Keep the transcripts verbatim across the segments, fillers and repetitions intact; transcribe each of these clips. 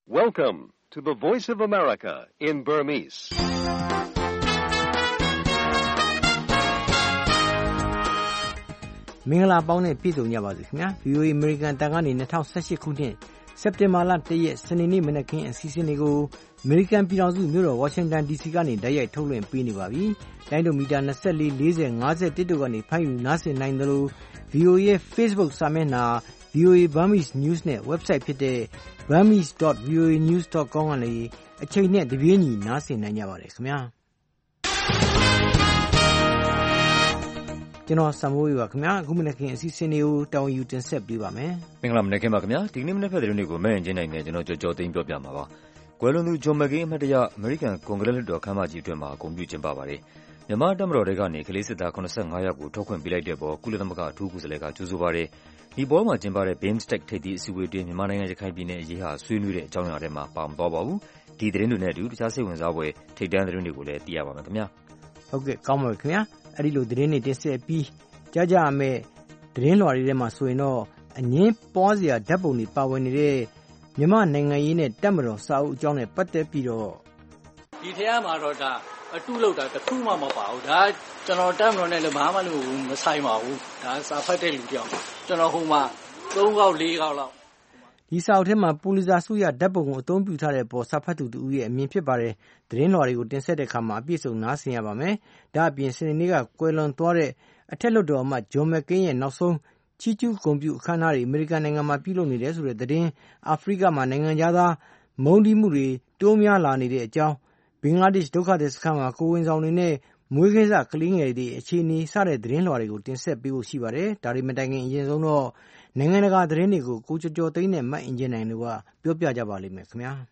Welcome to the Voice of America in Burmese. ။မင်္ဂလာပေါင်းနဲ့ပြည့်စုံကြပါစေခင်ဗျာ။ ဗီ အို အေ American တန်ကနေ၂၀၁၈ခုနှစ်စက်တင်ဘာလ၁ရက်စနေနေ့မနက်ခင်းအစီအစဉ်တွေကို American ပြည်ထောင်စုမြို့တော် Washington ဒီ စီ ကနေတိုက်ရိုက်ထုတ်လွှင့်ပေးနေပါပြီ။လိုင်းဒိုမီတာ၂၄ ၄၀ ၅၁တို့ကနေဖမ်းယူနားဆင်နိုင်သလို ဗီ အို အေ ရဲ့ Facebook စာမျက်နှာ ဗီ အို အေ Burmese News နဲ့ website ဖြစ်တဲ့ burmese dot v o a news dot com ကနေအချိန်နဲ့တပြေးညီနားဆင်နိုင်ကြပါတယ်ခင်ဗျာ။ကျွန်တော်စံမိုးရပါခင်ဗျာအခုမနက်ခင်းအစီအစဉ်တွေကိုတောင်းယူတင်ဆက်ပေးပါမယ်မင်္ဂလာမနက်ခင်းပါခင်ဗျာဒီကနေ့မနက်ဖက်သတင်းတွေကိုမဲ့ရင်ချင်းနိုင်နေကျွန်တော်ကြော်ကြော်သိမ်းပြောပြမှာပါကွယ်လွန်သူဂျွန်မက်ကိန်းအမှတ်တရအမေရိကန်ကွန်ဂရက်လွှတ်တော်ခမ်းမကြီးအတွင်းမှာဂုဏ်ပြုကျင်းပပါတယ်မြန်မာတပ်မတော်တွေကနေကလေးစစ်သား၇၅ယောက်ကိုထုတ်ခွင့်ပေးလိုက်တဲ့ပေါ်ကုလသမဂ္ဂအထူးကိုယ်စားလှယ်ကကြိုဆိုပါတယ်ဒီပေါ်မှာကျင်းပတဲ့ BIMSTEC ထိပ်သီးအစည်းအဝေးတွင်မြန်မာနိုင်ငံရခိုင်ပြည်နယ်အရေးဟာဆွေးနွေးတဲ့အကြောင်းအရာတွေမှာပါမသွားပါဘူးဒီသတင်းတွေနဲ့အတူတခြားစိတ်ဝင်စားဖွယ်ထိပ်တန်းသတင်းတွေကိုလည်းသိရပါမယ်ခင်ဗျာဟုတ်ကဲ့ကောင်းပါပြီခင်ဗျာအဲ့ဒီလိုသတင်းတွေတင်ဆက်ပြီးကြားကြရမယ့်သတင်းလွှာတွေထဲမှာဆိုရင်တော့အငင်းပွားစရာဓာတ်ပုံတွေပါဝင်နေတဲ့မြန်မာနိုင်ငံရေးနဲ့တပ်မတော်စာအုပ်အကြောင်းနဲ့ပတ်သက်ပြီးတော့ဒီထဲမှာတော့ဒါအတုလောက်တာတစ်ခုမှမပါဘူးဒါကျွန်တော်တပ်မတော်နဲ့လည်းဘာမှလို့မဆိုင်ပါဘူးဒါစာဖတ်တဲ့လူတယောက်ကျွန်တော်ဟိုမှာသုံးခေါက်လေးခေါက်လောက်ဒီစာအုပ်ထဲမှာပူလီဇာဆုရဓာတ်ပုံကိုအသုံးပြုထားတဲ့ပေါ်စာဖတ်သူတူရဲ့အမြင်ဖြစ်ပါတယ်သတင်းလွှာတွေကိုတင်ဆက်တဲ့အခါမှာအပြည့်စုံနားဆင်ရပါမယ်ဒါအပြင်စနေနေ့ကကွယ်လွန်သွားတဲ့အထက်လွှတ်တော်အမတ်ဂျွန်မက်ကိန်းရဲ့နောက်ဆုံးချီးကျူးဂုဏ်ပြုအခမ်းအနားတွေအမေရိကန်နိုင်ငံမှာပြုလုပ်နေတယ်ဆိုတဲ့သတင်းအာဖရိကမှာနိုင်ငံသားမုန်းတီးမှုတွေတိုးများလာနေတဲ့အကြောင်းဘင်္ဂလားဒေ့ရှ်ဒုက္ခသည်စခန်းမှာကိုဝင်ဆောင်တွေနဲ့မွေးကင်းစကလေးငယ်တွေအခြေအနေစတဲ့သတင်းလွှာတွေကိုတင်ဆက်ပေးဖို့ရှိပါတယ်ဒါတွေမတိုင်ခင်အရင်ဆုံးတော့နိုင်ငံတကာသတင်းတွေကိုကိုကျော်ကျော်သိန်းနဲ့မတ်အင်ဂျင်နိုင်တို့ကပြောပြကြပါလိမ့်မယ်ခင်ဗျာ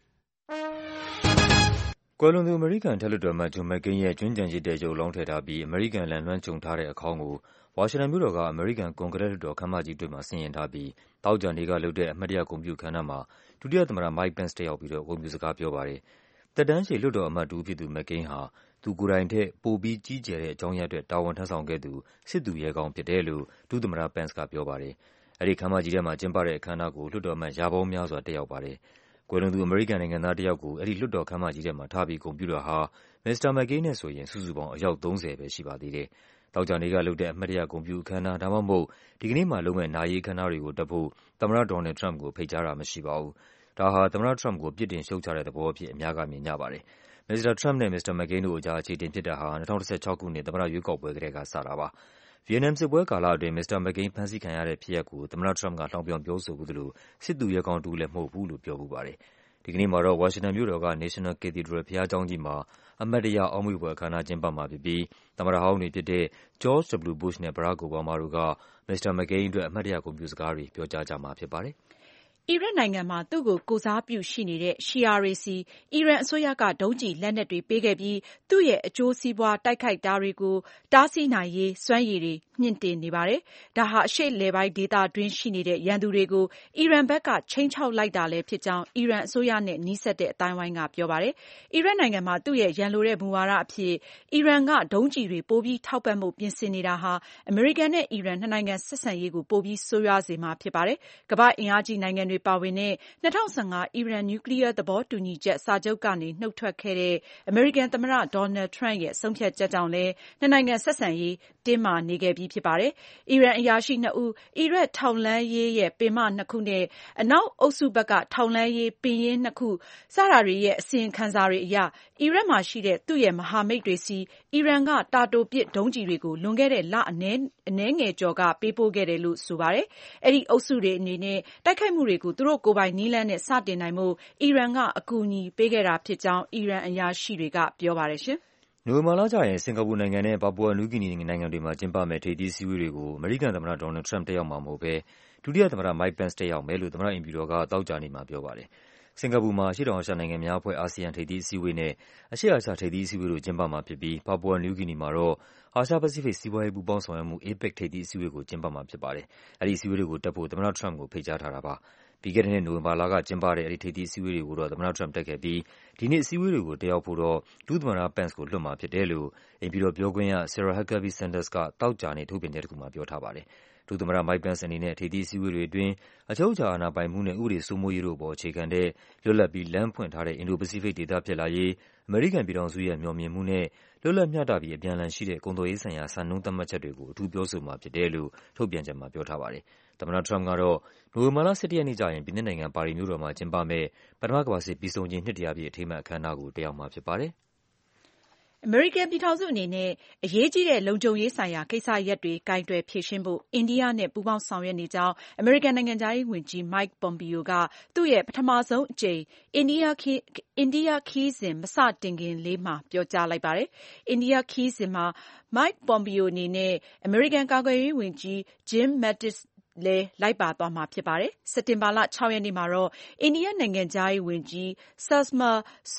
ကွယ်လွန်သူအမေရိကန်ထက်လွှတ်တော်အမတ်ဂျွန်မက်ကိန်းရဲ့ကျွမ်းကျင်ရည်တဲ့ရုပ်လောင်းထည့်ထားပြီးအမေရိကန်လန်လွှမ်းကြုံထားတဲ့အခေါင်းကိုဝါရှင်တန်မြို့တော်ကအမေရိကန်ကွန်ဂရက်လွှတ်တော်ခမ်းမကြီးတွင်မှဆင်ရင်ထားပြီးတောက်ကြံတွေကလုပ်တဲ့အမှတ်တရဂုဏ်ပြုခမ်းနားမှာဒုတိယသမ္မတမိုက်ပန့်စ်တက်ရောက်ပြီးတော့ဂုဏ်ပြုစကားပြောပါတယ်တက်တန်းရှည်လွှတ်တော်အမတ်တူဖြစ်သူမက်ကိန်းဟာသူကိုယ်တိုင်ထက်ပိုပြီးကြီးကျယ်တဲ့အကြောင်းရတဲ့တာဝန်ထမ်းဆောင်ခဲ့သူစစ်သူရဲကောင်းဖြစ်တယ်လို့ဒုသမ္မတပန့်စ်ကပြောပါတယ်အဲဒီခမ်းမကြီးထဲမှာကျင်းပတဲ့အခမ်းအနားကိုလွှတ်တော်အမတ်ရာပေါင်းများစွာတက်ရောက်ပါတယ်ကွယ်လွန်သူအမေရိကန်နိုင်ငံသားတယောက်ကိုအဲဒီလွှတ်တော်ခမ်းမကြီးထဲမှာထားပြီးဂုဏ်ပြုတာဟာမစ္စတာမက်ကိန်းနဲ့ဆိုရင်စုစုပေါင်းအယောက်သုံးဆယ်ပဲရှိပါသေးတယ်တောက်ကြံတွေကလုပ်တဲ့အမှတ်တရဂုဏ်ပြုအခမ်းအနားဒါမှမဟုတ်ဒီကနေ့မှလုပ်မဲ့နာရေးအခမ်းအနားတွေကိုတက်ဖို့သမ္မတဒေါ်နယ်ထရမ့်ကိုဖိတ်ကြားတာမရှိပါဘူးဒါဟာသမ္မတထရမ့်ကိုပြစ်တင်ရှုတ်ချတဲ့သဘောအဖြစ်အများကမြင်ကြပါတယ်မစ္စတာထရမ့်နဲ့မစ္စတာမက်ကိန်းတို့အကြားအခြေအတင်ဖြစ်တာဟာ၂၀၁၆ခုနှစ်သမ္မတရွေးကောက်ပွဲကတည်းကစတာပါဗီယက်နမ်စစ်ပွဲကာလအတွင်းမစ္စတာမက်ကိန်းဖမ်းဆီးခံရတဲ့ဖြစ်ရပ်ကိုသမ္မတထရမ့်ကလှောင်ပြောင်ပြောဆိုဖူးသလိုစစ်သူရဲကောင်းတူလည်းမဟုတ်ဘူးလို့ပြောဖူးပါတယ်ဒီကနေ့မှာတော့ဝါရှင်တန်မြို့တော်က National Cathedral ဘုရားကျောင်းကြီးမှာအမှတ်တရအောက်မေ့ဖွယ်အခမ်းအနားကျင်းပမှာဖြစ်ပြီးသမ္မတဟောင်းတွေဖြစ်တဲ့ George W. Bush နဲ့ Barack Obama တို့ကမစ္စတာမက်ကိန်းအတွက်အမှတ်တရဂုဏ်ပြုစကားတွေပြောကြားကြမှာဖြစ်ပါတယ်အီရတ်နိုင်ငံမှာသူ့ကိုကိုယ်စားပြုရှိနေတဲ့ရှီယာတွေစီအီရန်အစိုးရကဒုံးကျည်လက်နက်တွေပေးခဲ့ပြီးသူ့ရဲ့အကျိုးစီးပွားတိုက်ခိုက်တာတွေကိုတားဆီးနိုင်ရေးစွမ်းရည်တွေမြင့်တင်နေပါတယ်။ဒါဟာအရှေ့အလယ်ပိုင်းဒေသတွင်းရှိနေတဲ့ရန်သူတွေကိုအီရန်ဘက်ကခြိမ်းခြောက်လိုက်တာလည်းဖြစ်ကြောင်းအီရန်အစိုးရနဲ့နီးစပ်တဲ့အသိုင်းအဝိုင်းကပြောပါတယ်။အီရတ်နိုင်ငံမှာသူ့ရဲ့ရန်လိုတဲ့မူဝါဒအဖြစ်အီရန်ကဒုံးကျည်တွေပိုပြီးထောက်ပံ့ဖို့ပြင်ဆင်နေတာဟာအမေရိကန်နဲ့အီရန်နှစ်နိုင်ငံဆက်ဆံရေးကိုပိုပြီးဆိုးရွားစေမှာဖြစ်ပါတယ်။ကမ္ဘာ့အင်အားကြီးနိုင်ငံတွေပါဝင်တဲ့၂၀၁၅အီရန်နျူကလီးယားသဘောတူညီချက်စာချုပ်ကနေနှုတ်ထွက်ခဲ့တဲ့အမေရိကန်သမ္မတဒေါ်နယ်ထရမ့်ရဲ့ဆုံးဖြတ်ချက်ကြောင့်လည်းနှစ်နိုင်ငံဆက်ဆံရေးတင်းမာနေခဲ့ပြီးဖြစ်ပါတယ်။အီရန်အရာရှိနှစ်ဦးအီရတ်ထောက်လှမ်းရေးရဲ့ပင်မနှစ်ခုနဲ့အနောက်အုပ်စုဘက်ကထောက်လှမ်းရေးပင်ရင်းနှစ်ခုစတာတွေရဲ့အစီရင်ခံစာတွေအရအီရတ်မှာရှိတဲ့သူ့ရဲ့မဟာမိတ်တွေစီအီရန်ကတာတိုပစ်ဒုံးကျည်တွေကိုလွန်ခဲ့တဲ့လအနည်းအနည်းငယ်ကျော်ကပေးပို့ခဲ့တယ်လို့ဆိုပါတယ်။အဲဒီအုပ်စုတွေအနေနဲ့တိုက်ခိုက်မှုတွေကိုသူတို့ကိုယ်ပိုင်နည်းလမ်းနဲ့စတင်နိုင်ဖို့အီရန်ကအကူအညီပေးခဲ့တာဖြစ်ကြောင်းအီရန်အရာရှိတွေကပြောပါတယ်ရှင်။နိုဝင်ဘာလကျရင်စင်ကာပူနိုင်ငံနဲ့ပါပူအာနယူးဂီနီနိုင်ငံတွေမှာကျင်းပမယ့်ထိပ်သီးအစည်းအဝေးတွေကိုအမေရိကန်သမ္မတဒေါ်နယ်ထရမ့်တက်ရောက်မှာမဟုတ်ဘဲဒုတိယသမ္မတမိုက်ပန့်စ်တက်ရောက်မယ်လို့သမ္မတအိမ်ဖြူတော်ကသောကြာနေ့မှာပြောပါတယ်။စင်ကာပူမှာအရှေ့တောင်အာရှနိုင်ငံများအဖွဲ့အာဆီယံထိပ်သီးအစည်းအဝေးနဲ့အရှေ့အာရှထိပ်သီးအစည်းအဝေးတို့ကျင်းပမှာဖြစ်ပြီးပါပူအာနယူးဂီနီမှာတော့အာရှပစိဖိတ်စီးပွားရေးပူးပေါင်းဆောင်ရွက်မှု အေပက် ထိပ်သီးအစည်းအဝေးကိုကျင်းပမှာဖြစ်ပါတယ်။အဲဒီအစည်းအဝေးတွေကိုတက်ဖို့သမ္မတထရမ့်ကိုဖိတ်ကြားထားတာပါ။ပြီးခဲ့တဲ့နှစ်နိုဝင်ဘာလကကျင်းပတဲ့အဲဒီထိပ်သီးအစည်းအဝေးတွေကိုတော့သမ္မတထရမ့်တက်ခဲ့ပြီးဒီနှစ်အစည်းအဝေးတွေကိုတက်ရောက်ဖို့တော့ဒုသမ္မတပန့်စ်ကိုလွှတ်မှာဖြစ်တယ်လို့အိမ်ဖြူတော်ပြောခွင့်ရ Sarah Huckabee Sanders ကသောကြာနေ့ထုတ်ပြန်ချက်တခုမှာပြောထားပါတယ်။ဒုသမ္မတ Mike Pence အနေနဲ့ထိပ်သီးအစည်းအဝေးတွေအတွင်းအချုပ်အခြာအာဏာပိုင်မှုနဲ့ဥပဒေစိုးမိုးရေးတို့အပေါ်အခြေခံတဲ့လွတ်လပ်ပြီးလမ်းဖွင့်ထားတဲ့အင်ဒို-ပစိဖိတ်ဒေသဖြစ်လာရေးအမေရိကန်ပြည်ထောင်စုရဲ့မျှော်မြင်မှုနဲ့လွတ်လပ်မျှတပြီးအပြန်အလှန်ရှိတဲ့ကုန်သွယ်ရေးဆိုင်ရာစံနှုန်းသတ်မှတ်ချက်တွေကိုအထူးပြောဆိုမှာဖြစ်တယ်လို့ထုတ်ပြန်ချက်မှာပြောထားပါတယ်။သမ္မတထရမ့်ပ်ကတော့နိုဝင်ဘာလ ၁၁ ရက်နေ့ကျရင်ပြင်သစ်နိုင်ငံပါရီမြို့တော်မှာကျင်းပမယ့်ပထမကမ္ဘာစစ်ပြီးဆုံးခြင်းနှစ်တရာပြည့်အထိမ်းအမှတ်အခမ်းအနားကိုတက်ရောက်မှာဖြစ်ပါတယ်။အမေရိကန်ပြည်ထောင်စုအနေနဲ့အရေးကြီးတဲ့လုံခြုံရေးဆိုင်ရာကိစ္စရပ်တွေကိုင်တွယ်ဖြေရှင်းဖို့အိန္ဒိယနဲ့ပူးပေါင်းဆောင်ရွက်နေကြောင်းအမေရိကန်နိုင်ငံခြားရေးဝန်ကြီး Mike Pompeo ကသူ့ရဲ့ပထမဆုံးအကြိမ်အိန္ဒိယခရီးစဉ်မစတင်ခင်လေးမှာပြောကြားလိုက်ပါတယ်။ အိန္ဒိယခရီးစဉ်မှာ Mike Pompeo အနေနဲ့အမေရိကန်ကာကွယ်ရေးဝန်ကြီး Jim Mattis လည်းလိုက်ပါသွားမှာဖြစ်ပါတယ်။ စက်တင်ဘာလ ၆ ရက်နေ့မှာတော့အိန္ဒိယနိုင်ငံခြားရေးဝန်ကြီး Sushma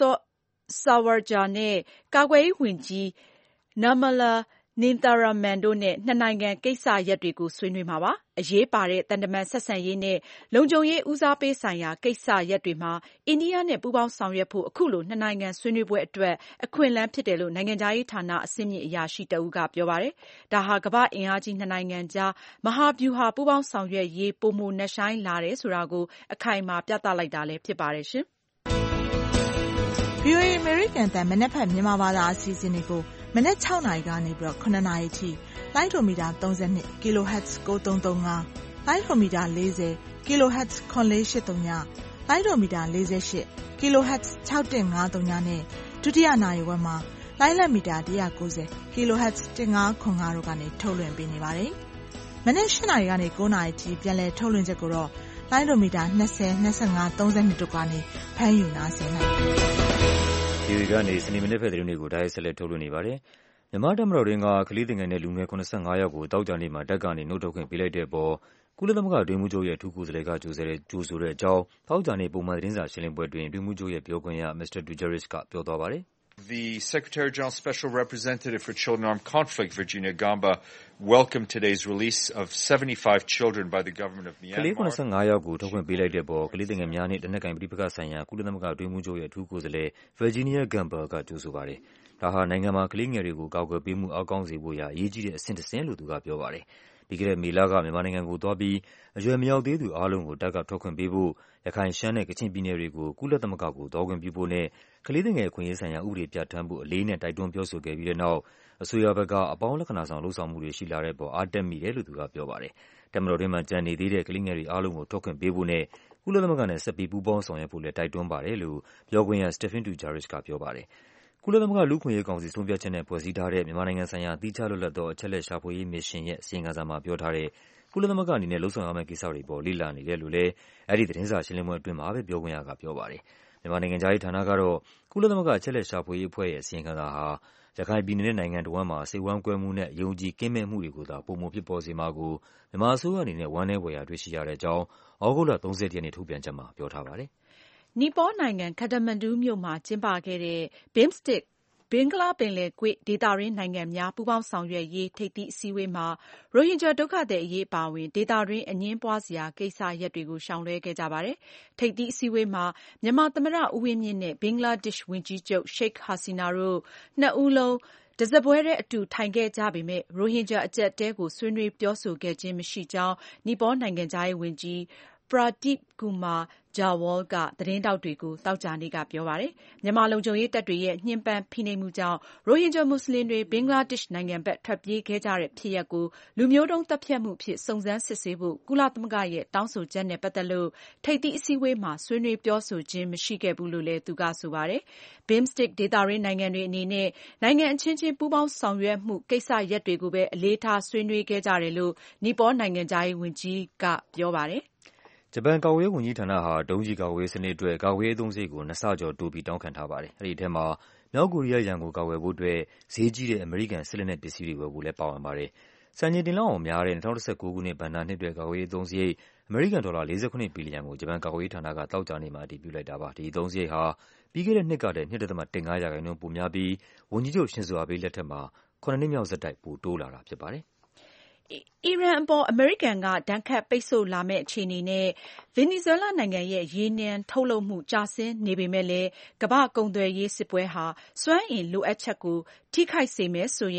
Swaraj နဲ့ကာကွယ်ရေးဝန်ကြီး Nirmala Sitharaman တို့နဲ့နှစ်နိုင်ငံကိစ္စရပ်တွေကိုဆွေးနွေးမှာပါ။ အရေးပါတဲ့သံတမန်ဆက်ဆံရေးနဲ့လုံခြုံရေးဦးစားပေးဆိုင်ရာကိစ္စရပ်တွေမှာအိန္ဒိယနဲ့ပူးပေါင်းဆောင်ရွက်ဖို့အခုလိုနှစ်နိုင်ငံဆွေးနွေးပွဲအတွက်အခွင့်အလမ်းဖြစ်တယ်လို့နိုင်ငံခြားရေးဌာနအဆင့်မြင့်အရာရှိတဦးကပြောပါတယ်။ ဒါဟာကမ္ဘာ့အင်အားကြီးနှစ်နိုင်ငံကြားမဟာဗျူဟာပူးပေါင်းဆောင်ရွက်ရေးပိုမိုနက်ရှိုင်းလာတယ်ဆိုတာကိုအခိုင်အမာပြသလိုက်တာလည်းဖြစ်ပါတယ်။ဗွီအိုအေအမေရိကန်အသံမနက်ဖြန်မြန်မာဘာသာအစီအစဉ်တွေကိုမနက်၆နာရီကနေပြီးတော့၇နာရီထိလိုင်းဒိုမီတာသုံး၂ kilohertz ၉၃၃၅ လိုင်းဒိုမီတာ၄၀ kilohertz ၇၄၈၀ လိုင်းဒိုမီတာ၄၈ kilohertz ၆၁၅၀ နဲ့ဒုတိယနာရီဝက်မှာလိုင်းလက်မီတာ၁၉၀ kilohertz ၁၅၇၅တို့ကနေထုတ်လွှင့်ပေးနေပါတယ်။မနက်၈နာရီကနေ၉နာရီထိပြန်လည်ထုတ်လွှင့်ချက်ကိုတော့လိုင်းဒိုမီတာ၂၀ ၂၅ ၃၂တို့ကနေဖမ်းယူနားဆင်နိုင်ပါတယ်။ဗွီအိုအေကနေစနေမနက်ဖက်သတင်းတွေကိုတိုက်ရိုက်ဆက်လက်ထုတ်လွှင့်နေပါတယ်။မြန်မာ့တပ်မတော်တွင်းကကလေးသူငယ်နဲ့လူငယ်၇၅ယောက်ကိုသောကြာနေ့မှာတပ်ကနေနုတ်ထွက်ခွင့်ပေးလိုက်တဲ့အပေါ်ကုလသမဂ္ဂအတွင်းရေးမှူးချုပ်ရဲ့အထူးကိုယ်စားလှယ်ကကြိုဆိုတဲ့အကြောင်းသောကြာနေ့ပုံမှန်သတင်းစာရှင်းလင်းပွဲအတွင်းအတွင်းရေးမှူးချုပ်ရဲ့ပြောခွင့်ရ မစ္စတာ Dujarric ကပြောသွားပါတယ်။ The Secretary General Special Representative for Children Armed Conflict, Virginia Gamba, welcomed today's release of seventy-five children by the government of Myanmar. ကလေး၇၅ယောက်ကိုထုတ်ခွင့်ပေးလိုက်တဲ့အပေါ်ကလေးသူငယ်များနဲ့လက်နက်ကိုင်ပဋိပက္ခဆိုင်ရာကုလသမဂ္ဂအတွင်းရေးမှူးချုပ်ရဲ့အထူးကိုယ်စားလှယ် Virginia Gamba ကကြိုဆိုပါတယ်။ဒါဟာနိုင်ငံမှာကလေးငယ်တွေကိုကာကွယ်ပေးမှုအားကောင်းစေဖို့ရာအရေးကြီးတဲ့အဆင့်တဆင့်လို့သူကပြောပါတယ်။ပြီးခဲ့တဲ့မေလကမြန်မာနိုင်ငံကိုသွားပြီးအရွယ်မရောက်သေးသူအားလုံးကိုတပ်ကထွက်ခွင့်ပေးဖို့ရခိုင်ရှမ်းနဲ့ကချင်ပြည်နယ်တွေကိုကုလသမဂ္ဂကိုသွားခွင့်ပြုဖို့နဲ့ကလေးသူငယ်အခွင့်အရေးဆိုင်ရာဥပဒေပြဌာန်းဖို့အလေးအနက်တိုက်တွန်းပြောဆိုခဲ့ပြီးတဲ့နောက်အစိုးရဘက်ကအပေါင်းလက္ခဏာဆောင်လုပ်ဆောင်မှုတွေရှိလာတဲ့အပေါ်အားတက်မိတယ်လို့သူကပြောပါတယ်။တပ်မတော်တွင်းမှာကျန်နေသေးတဲ့ကလေးငယ်တွေအားလုံးကိုထွက်ခွင့်ပေးဖို့နဲ့ကုလသမဂ္ဂနဲ့ဆက်ပြီးပူးပေါင်းဆောင်ရွက်ဖို့လည်းတိုက်တွန်းပါတယ်လို့ပြောခွင့်ရ Stéphane Dujarric ကပြောပါတယ်။ကုလသမဂ္ဂလူ့အခွင့်အရေးကောင်စီဆုံးဖြတ်ချက်နဲ့ဖွဲ့စည်းထားတဲ့မြန်မာနိုင်ငံဆိုင်ရာသီးခြားလွတ်လပ်သောအချက်အလက်ရှာဖွေရေးမစ်ရှင်ရဲ့အစီရင်ခံစာမှာပြောထားတဲ့ကုလသမဂ္ဂအနေနဲ့လုပ်ဆောင်ရမယ့်ကိစ္စတွေအပေါ်လေ့လာနေတယ်လို့လည်းအဲဒီသတင်းစာရှင်းလင်းပွဲအတွင်းမှာပဲပြောခွင့်ရကပြောပါတယ်။မြန်မာနိုင်ငံခြားရေးဌာနကတော့ကုလသမဂ္ဂအချက်အလက်ရှာဖွေရေးအဖွဲ့ရဲ့အစီရင်ခံစာဟာရခိုင်ပြည်နယ်နဲ့နိုင်ငံတစ်ဝန်းမှာစိတ်ဝမ်းကွဲမှုနဲ့ယုံကြည်ကင်းမဲ့မှုတွေကိုသာပိုမိုဖြစ်ပေါ်စေမှာကိုမြန်မာအစိုးရအနေနဲ့ဝမ်းနည်းဖွယ်ရာတွေ့ရှိရတဲ့အကြောင်းသြဂုတ်လ၃၁ရက်နေ့ထုတ်ပြန်ချက်မှာပြောထားပါတယ်။နီပေါနိုင်ငံခတ္တမန္ဒူမြို့မှာကျင်းပခဲ့တဲ့ ဘင်မစတစ်ဘင်္ဂလားပင်လယ်ကွေ့ဒေသတွင်းနိုင်ငံများပူးပေါင်းဆောင်ရွက်ရေးထိပ်သီးအစည်းအဝေးမှာရိုဟင်ဂျာဒုက္ခသည်အရေးအပါအဝင်ဒေသတွင်းအငြင်းပွားစရာကိစ္စရပ်တွေကိုရှောင်လွှဲခဲ့ကြပါတယ်။ထိပ်သီးအစည်းအဝေးမှာမြန်မာသမ္မတဦးဝင်းမြင့်နဲ့ဘင်္ဂလားဒေ့ရှ်ဝန်ကြီးချုပ် Sheikh Hasina တို့နှစ်ဦးလုံးတစားပွဲထဲအတူထိုင်ခဲ့ကြပေမဲ့ရိုဟင်ဂျာအကျပ်အတည်းကိုဆွေးနွေးပြောဆိုခဲ့ခြင်းမရှိကြောင်းနီပေါနိုင်ငံခြားရေးဝန်ကြီး Pradeep Kumar Jawal ကသတင်းထောက်တွေကိုသောကြာနေ့ကပြောပါတယ်။မြန်မာလုံခြုံရေးတပ်တွေရဲ့ညှဉ်းပန်းဖိနှိပ်မှုကြောင့်ရိုဟင်ဂျာမွတ်စလင်တွေဘင်္ဂလားဒေ့ရှ်နိုင်ငံဘက်ထွက်ပြေးခဲ့ကြတဲ့ဖြစ်ရပ်ကိုလူမျိုးတုန်းသတ်ဖြတ်မှုအဖြစ်စုံစမ်းစစ်ဆေးဖို့ကုလသမဂ္ဂရဲ့တောင်းဆိုချက်နဲ့ပတ်သက်လို့ထိပ်သီးအစည်းအဝေးမှာဆွေးနွေးပြောဆိုခြင်းမရှိခဲ့ဘူးလို့လည်းသူကဆိုပါတယ်။ ဘင်မစတစ်ဒေသတွင်းနိုင်ငံတွေအနေနဲ့နိုင်ငံအချင်းချင်းပူးပေါင်းဆောင်ရွက်မှုကိစ္စရပ်တွေကိုပဲအလေးထားဆွေးနွေးခဲ့ကြတယ်လို့နီပေါနိုင်ငံခြားရေးဝန်ကြီးကပြောပါတယ်။ဂျပန်ကာကွယ်ရေးဝန်ကြီးဌာနဟာဒုံးကျည်ကာကွယ်ရေးစနစ်အတွက်ကာကွယ်ရေးအသုံးစရိတ်ကိုနှစ်ဆကျော်တိုးပြီးတောင်းခံထားပါတယ်။အဲဒီထဲမှာမြောက်ကိုရီးယားရန်ကိုကာကွယ်ဖို့အတွက်ဈေးကြီးတဲ့အမေရိကန်စစ်လက်နက်ပစ္စည်းတွေဝယ်ဖို့လည်းပါဝင်ပါတယ်။စံချိန်တင်လောက်အောင်များတဲ့၂၀၁၉ခုနှစ်ဘဏ္ဍာနှစ်အတွက်ကာကွယ်ရေးအသုံးစရိတ်အမေရိကန်ဒေါ်လာ၄၇ဘီလီယံကိုဂျပန်ကာကွယ်ရေးဌာနကသောကြာနေ့မှာအတည်ပြုလိုက်တာပါ။ဒီအသုံးစရိတ်ဟာပြီးခဲ့တဲ့နှစ်ကထက် ၂.၁၅ရာခိုင်နှုန်းပိုများပြီးဝန်ကြီးချုပ်ရှင်ဇိုအာဘေးလက်ထက်မှာခုနစ်နှစ်မြောက်ဆက်တိုက်ပိုတိုးလာတာဖြစ်ပါတယ်။အီရန်အပေါ်အမေရိကန်ကဒဏ်ခတ်ပိတ်ဆို့လာမယ့်အခြေအနေနဲ့ဗင်နီဇွဲလားနိုင်ငံရဲ့ရေနံထုတ်လုပ်မှုကျဆင်းနေပေမဲ့လည်းကမ္ဘာ့ကုန်သွယ်ရေးစစ်ပွဲဟာစွမ်းအင်လိုအပ်ချက်ကိုထိခိုက်စေမယ်ဆို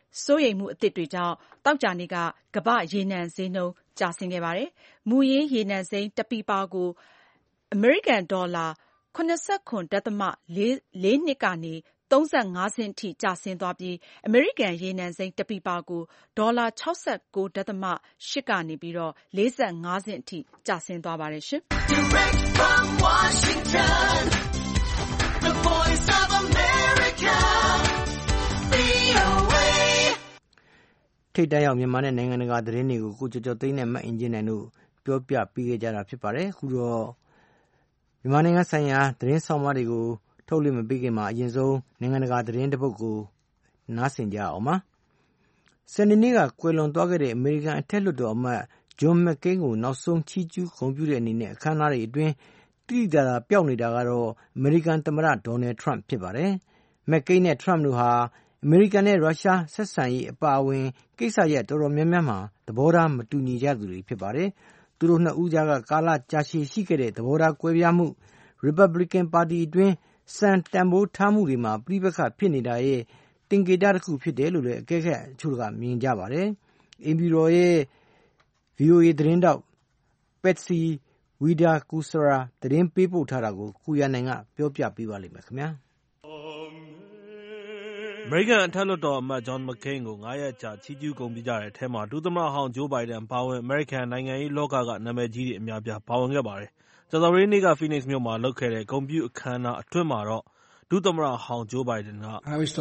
စိုးရိမ်မှုအသစ်တွေကြောင့်သောကြာနေ့ကကမ္ဘာ့ရေနံဈေးနှုန်းကျဆင်းခဲ့ပါတယ်။ မူရင်းရေနံစိမ်းတပီပါကိုအမေရိကန်ဒေါ်လာခုနစ်ဆယ့်ခုနှစ်ဒသမလေးနှစ်ကနေသုံးဆယ့်ငါးဆင့်ထိကျဆင်းသွားပြီးအမေရိကန်ရေနံစိမ်းတပီပါကိုဒေါ်လာခြောက်ဆယ့်ကိုးဒသမရှစ်ကနေပြီးတော့လေးဆယ့်ငါးဆင့်အထိကျဆင်းသွားပါတယ်ရှင်။ Direct from Washington, the voice of America,ဗွီအိုအေ ထိပ်တန်းရောက်မြန်မာနဲ့နိုင်ငံတကာသတင်းတွေကိုကိုကျော်ကျော်သိန်းနဲ့မအင်ကြင်းနိုင်တို့ပြောပြပေးခဲ့ကြတာဖြစ်ပါတယ်။အခုတော့မြန်မာနိုင်ငံဆိုင်ရာသတင်းဆောင်မတွေကိုထုတ်လွှင့်မပေးခင်မှာအရင်ဆုံးနိုင်ငံတကာသတင်းတစ်ပုဒ်ကိုနားဆင်ကြအောင်ပါ။စနေနေ့ကကွယ်လွန်သွားခဲ့တဲ့အမေရိကန်အထက်လွှတ်တော်အမတ်ဂျွန်မက်ကိန်းကိုနောက်ဆုံးချီးကျူးဂုဏ်ပြုတဲ့အနေနဲ့အခမ်းအနားတွေအတွင်းတိတိကျကျပျောက်နေတာကတော့အမေရိကန်သမ္မတဒေါ်နယ်ထရန့်ဖြစ်ပါတယ်။မက်ကိန်းနဲ့ထရန့်တို့ဟာအမေရိကန်နဲ့ရုရှားဆက်ဆံရေးအပါအဝင်ကိစ္စရပ်တော်တော်များများမှာသဘောထားမတူညီကြသူတွေဖြစ်ပါတယ်။သူတို့နှစ်ဦးကြားကကာလကြာရှည်ရှိခဲ့တဲ့သဘောထားကွဲပြားမှု Republican ပါတီအတွင်းစံတန်ဖိုးထားမှုတွေမှာပြိပခဖြစ်နေတာရဲ့တင်ကေတတစ်ခုဖြစ်တယ်လို့လည်းအကဲခတ်အချို့ကမြင်ကြပါတယ်။အိမ်ဖြူတော်ရဲ့ ဗွီအိုအေသတင်းတောက် Patsy Widakuswara သတင်းပေးပို့ထားတာကိုကိုရနိုင်ကပြောပြပေးပါလိမ့်မယ်ခင်ဗျာ။အမေရိကန်အထက်လွှတ်တော်အမတ်ဂျွန်မက်ကိန်းကိုငါးရက်ကြာချီးကျူးဂုဏ်ပြုကြတဲ့အထဲမှာဒုသမ္မတဟောင်းဂျိုးဘိုင်ဒန်ပါဝင်အမေရိကန်နိုင်ငံရေးလောကကနာမည်ကြီးတွေအများပြားပါဝင်ခဲ့ပါတယ်။ကြာသပတေးနေ့က Phoenix မြို့မှာလုပ်ခဲ့တဲ့ဂုဏ်ပြုအခမ်းအနားအတွင်းမှာတော့ဒုသမ္မတဟောင်းဂျိုးဘိုင်ဒန်က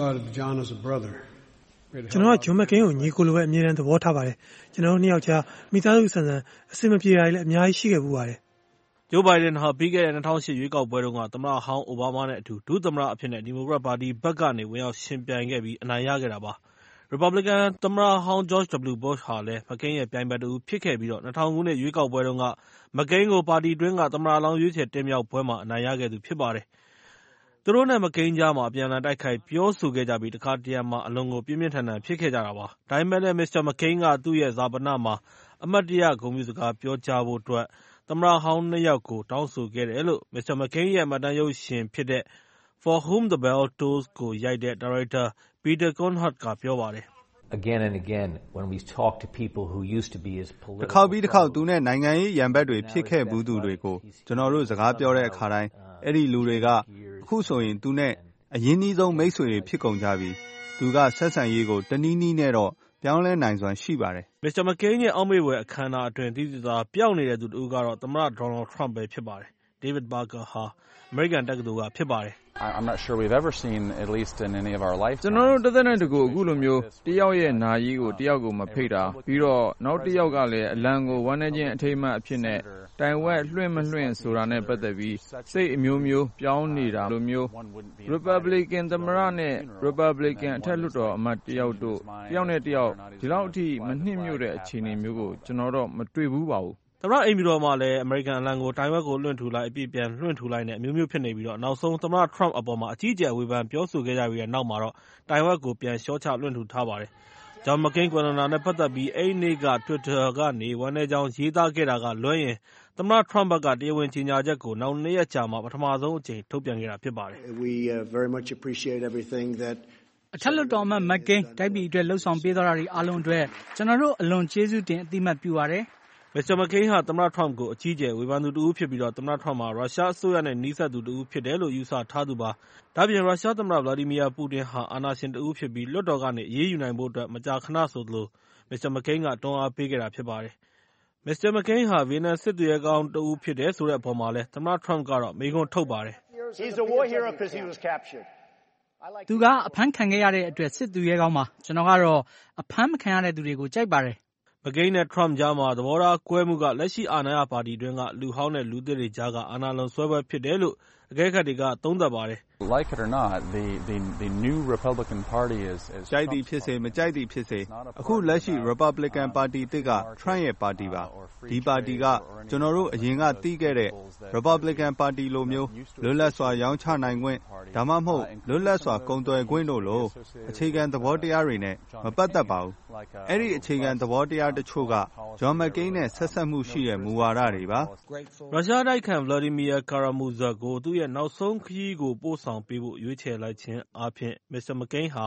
ကျွန်တော်ကဂျွန်မက်ကိန်းကိုညီကိုလိုပဲအမြဲတမ်းသဘောထားပါတယ်။ကျွန်တော်တို့နှစ်ယောက်ကြားမိသားစုဆန်ဆန်အဆင်မပြေတာတွေလည်းအများကြီးရှိခဲ့ပူပါတယ်။ဂျိုးဘိုင်ဒန်ဟာပြီးခဲ့တဲ့၂၀၀၈ရွေးကောက်ပွဲတုန်းကသမ္မတဟောင်းအိုဘားမားနဲ့အတူဒုသမ္မတအဖြစ်နဲ့ဒီမိုကရက်ပါတီဘက်ကနေဝင်ရောက်ယှဉ်ပြိုင်ခဲ့ပြီးအနိုင်ရခဲ့တာပါ။ Republican သမ္မတဟောင်း George W. Bush ဟာလည်းမက်ကိန်းရဲ့ပြိုင်ဘက်တစ်ဦးဖြစ်ခဲ့ပြီးတော့၂၀၀၀ခုနှစ်ရွေးကောက်ပွဲတုန်းကမက်ကိန်းကိုပါတီတွင်းကသမ္မတလောင်းရွေးချယ်တင်မြှောက်ပွဲမှာအနိုင်ရခဲ့သူဖြစ်ပါတယ်။သူတို့နဲ့မက်ကိန်းကြားမှာအပြန်အလှန်တိုက်ခိုက်ပြောဆိုခဲ့ကြပြီးတခါတရံမှာအလွန်ကိုပြင်းပြင်းထန်ထန်ဖြစ်ခဲ့ကြတာပါ။ဒါပေမဲ့လည်းမစ္စတာမက်ကိန်းကသူ့ရဲ့ဈာပနမှာအမှတ်တရဂုဏ်ပြုစကားပြောကြားဖို့အတွက်သမ္မတဟောင်းနှစ်ယောက်ကိုတောင်းဆိုခဲ့တယ်လို့မစ္စတာမက်ကိန်းရဲ့မှတ်တမ်းရုပ်ရှင်ဖြစ်တဲ့ For Whom the Bell Tolls ကိုရိုက်တဲ့ဒါရိုက်တာ Peter Conrad ကပြောပါတယ်။ Again and again, when we talk to people who used to be his political တစ်ခေါက်ပြီးတစ်ခေါက်သူနဲ့နိုင်ငံရေးရန်ဘက်တွေဖြစ်ခဲ့ဘူးသူတွေကိုကျွန်တော်တို့စကားပြောတဲ့အခါတိုင်းအဲ့ဒီလူတွေကအခုဆိုရင်သူနဲ့အရင်းနှီးဆုံးမိတ်ဆွေတွေဖြစ်ကုန်ကြပြီသူကဆက်ဆံရေးကိုတနည်းနည်းနဲ့တော့ပြောင်းလဲနိုင်စွမ်းရှိပါတယ်မစ္စတာမက်ကိန်းရဲ့အောက်မေ့ဖွယ်အခမ်းအနားအတွင်းတည်တည်သာပျောက်နေတဲ့သူတူကတော့သမ္မတဒေါ်နယ်ထရန့်ပဲဖြစ်ပါတယ်။ David Barker ဟာအမေရိကန်တက္ကသိုလ်ကဖြစ်ပါတယ်။ I'm not sure we've ever seen at least in any of our life ကျွန်တော်တို့တစ်သက်နဲ့တကူအခုလိုမျိုးတယောက်ရဲ့နာရီကိုတယောက်ကိုမဖိတ်တာပြီးတော့နောက်တစ်ယောက်ကလည်းအလံကိုဝမ်းနေခြင်းအထိမ်းအမှတ်အဖြစ်နဲ့တိုင်ဝက်လွှင့်မလွှင့်ဆိုတာနဲ့ပတ်သက်ပြီးစိတ်အမျိုးမျိုးပြောင်းနေတာလိုမျိုး Republican သမ္မတနဲ့ Republican အထက်လွှတ်တော်အမတ်တယောက်တို့တယောက်နဲ့တယောက်ဒီလောက်အထိမနှိမ့်ညွတ်တဲ့အခြေအနေမျိုးကိုကျွန်တော်တော့မတွေ့ဘူးပါဘူး။သမ္မတအိမ်ဖြူတော်မှာလည်းအမေရိကန်အလံကိုတိုင်ဝက်ကိုလွှင့်ထူလိုက်အပြည့်ပြန်လွှင့်ထူလိုက်နဲ့အမျိုးမျိုးဖြစ်နေပြီးတော့နောက်ဆုံးသမ္မတထရန့်အပေါ်မှာအကြီးအကျယ်ဝေဖန်ပြောဆိုခဲ့ကြပြီးတဲ့နောက်မှာတော့တိုင်ဝက်ကိုပြန်လျှော့ချလွှင့်ထူထားပါတယ်။ဂျွန်မက်ကိန်းကွယ်လွန်တာနဲ့ပတ်သက်ပြီးအဲ့ဒီနေ့က Twitter ကနေဝမ်းနည်းကြောင်းရေးသားခဲ့တာကလွှဲရင်သမ္မတထရန့်ဘက်ကတရားဝင်ကြေညာချက်ကိုနောက်နှစ်ရက်ကြာမှပထမဆုံးအကြိမ်ထုတ်ပြန်ခဲ့တာဖြစ်ပါတယ်။ We very much appreciate everything that အထက်လွှတ်တော်အမတ်မက်ကိန်းတိုက်ပြည်အတွက်လှုပ်ဆောင်ပေးသွားတာတွေအားလုံးအတွက်ကျွန်တော်တို့အလွန်ကျေးဇူးတင်အသိအမှတ်ပြုပါတယ်။မစ္စတာမက်ကိန်းဟာသမ္မတထရန့်ကိုအကြီးအကျယ်ဝေဖန်သူတစ်ဦးဖြစ်ပြီးတော့သမ္မတထရန့်မှာရုရှားအစိုးရနဲ့နီးစပ်သူတစ်ဦးဖြစ်တယ်လို့ယူဆထားသူပါ။ဒါ့အပြင်ရုရှားသမ္မတဗလာဒီမီယာပူတင်ဟာအာဏာရှင်တစ်ဦးဖြစ်ပြီးလွှတ်တော်ကနေအရေးယူနိုင်ဖို့အတွက်မကြာခဏဆိုသလိုမစ္စတာမက်ကိန်းကတွန်းအားပေးခဲ့တာဖြစ်ပါတယ်။မစ္စတာမက်ကိန်းဟာဗီယက်နမ်စစ်သူရဲကောင်းတစ်ဦးဖြစ်တယ်ဆိုတဲ့အပေါ်မှာလည်းသမ္မတထရန့်ကတော့မေးခွန်းထုတ်ပါတယ်။ He's a war hero because he was captured. သူကအဖမ်းခံခဲ့ရတဲ့အတွက်စစ်သူရဲကောင်းပါကျွန်တော်ကတော့အဖမ်းမခံရတဲ့သူတွေကိုကြိုက်ပါတယ်မက်ကိန်းနဲ့ထရန့်ကြားမှာသဘောထားကွဲမှုကလက်ရှိအာဏာရပါတီတွင်းကလူဟောင်းနဲ့လူသစ်တွေကြားကအာဏာလွန်ဆွဲပွဲဖြစ်တယ်လို့အကဲခတ်တွေကသုံးသပ်ပါတယ်။ Like it or not, the the the new Republican Party is is ကြိုက်သည်ဖြစ်စေမကြိုက်သည်ဖြစ်စေအခုလက်ရှိ Republican ပါတီတစ်က Trump ရဲ့ပါတီပါဒီပါတီကကျွန်တော်တို့အရင်ကသိခဲ့တဲ့ Republican ပါတီလိုမျိုးလွတ်လပ်စွာရောင်းချနိုင်ခွင့်ဒါမှမဟုတ်လွတ်လပ်စွာကုန်သွယ်ခွင့်တို့လိုအခြေခံသဘောတရားတွေနဲ့မပတ်သက်ပါဘူးအဲ့ဒီအခြေခံသဘောတရားတချို့ကဂျွန်မက်ကိန်းနဲ့ဆက်ဆက်မှုရှိတဲ့မူဝါဒတွေပါရုရှားတိုက်ခံဗလာဒီမီယာကာရာမူဇာကိုသူ့ရဲ့နောက်ဆုံးခရီးကိုပို့ဆောင်ပေးဖို့ရွေးချယ်လိုက်ခြင်းအပြင်မစ္စတာမက်ကိန်းဟာ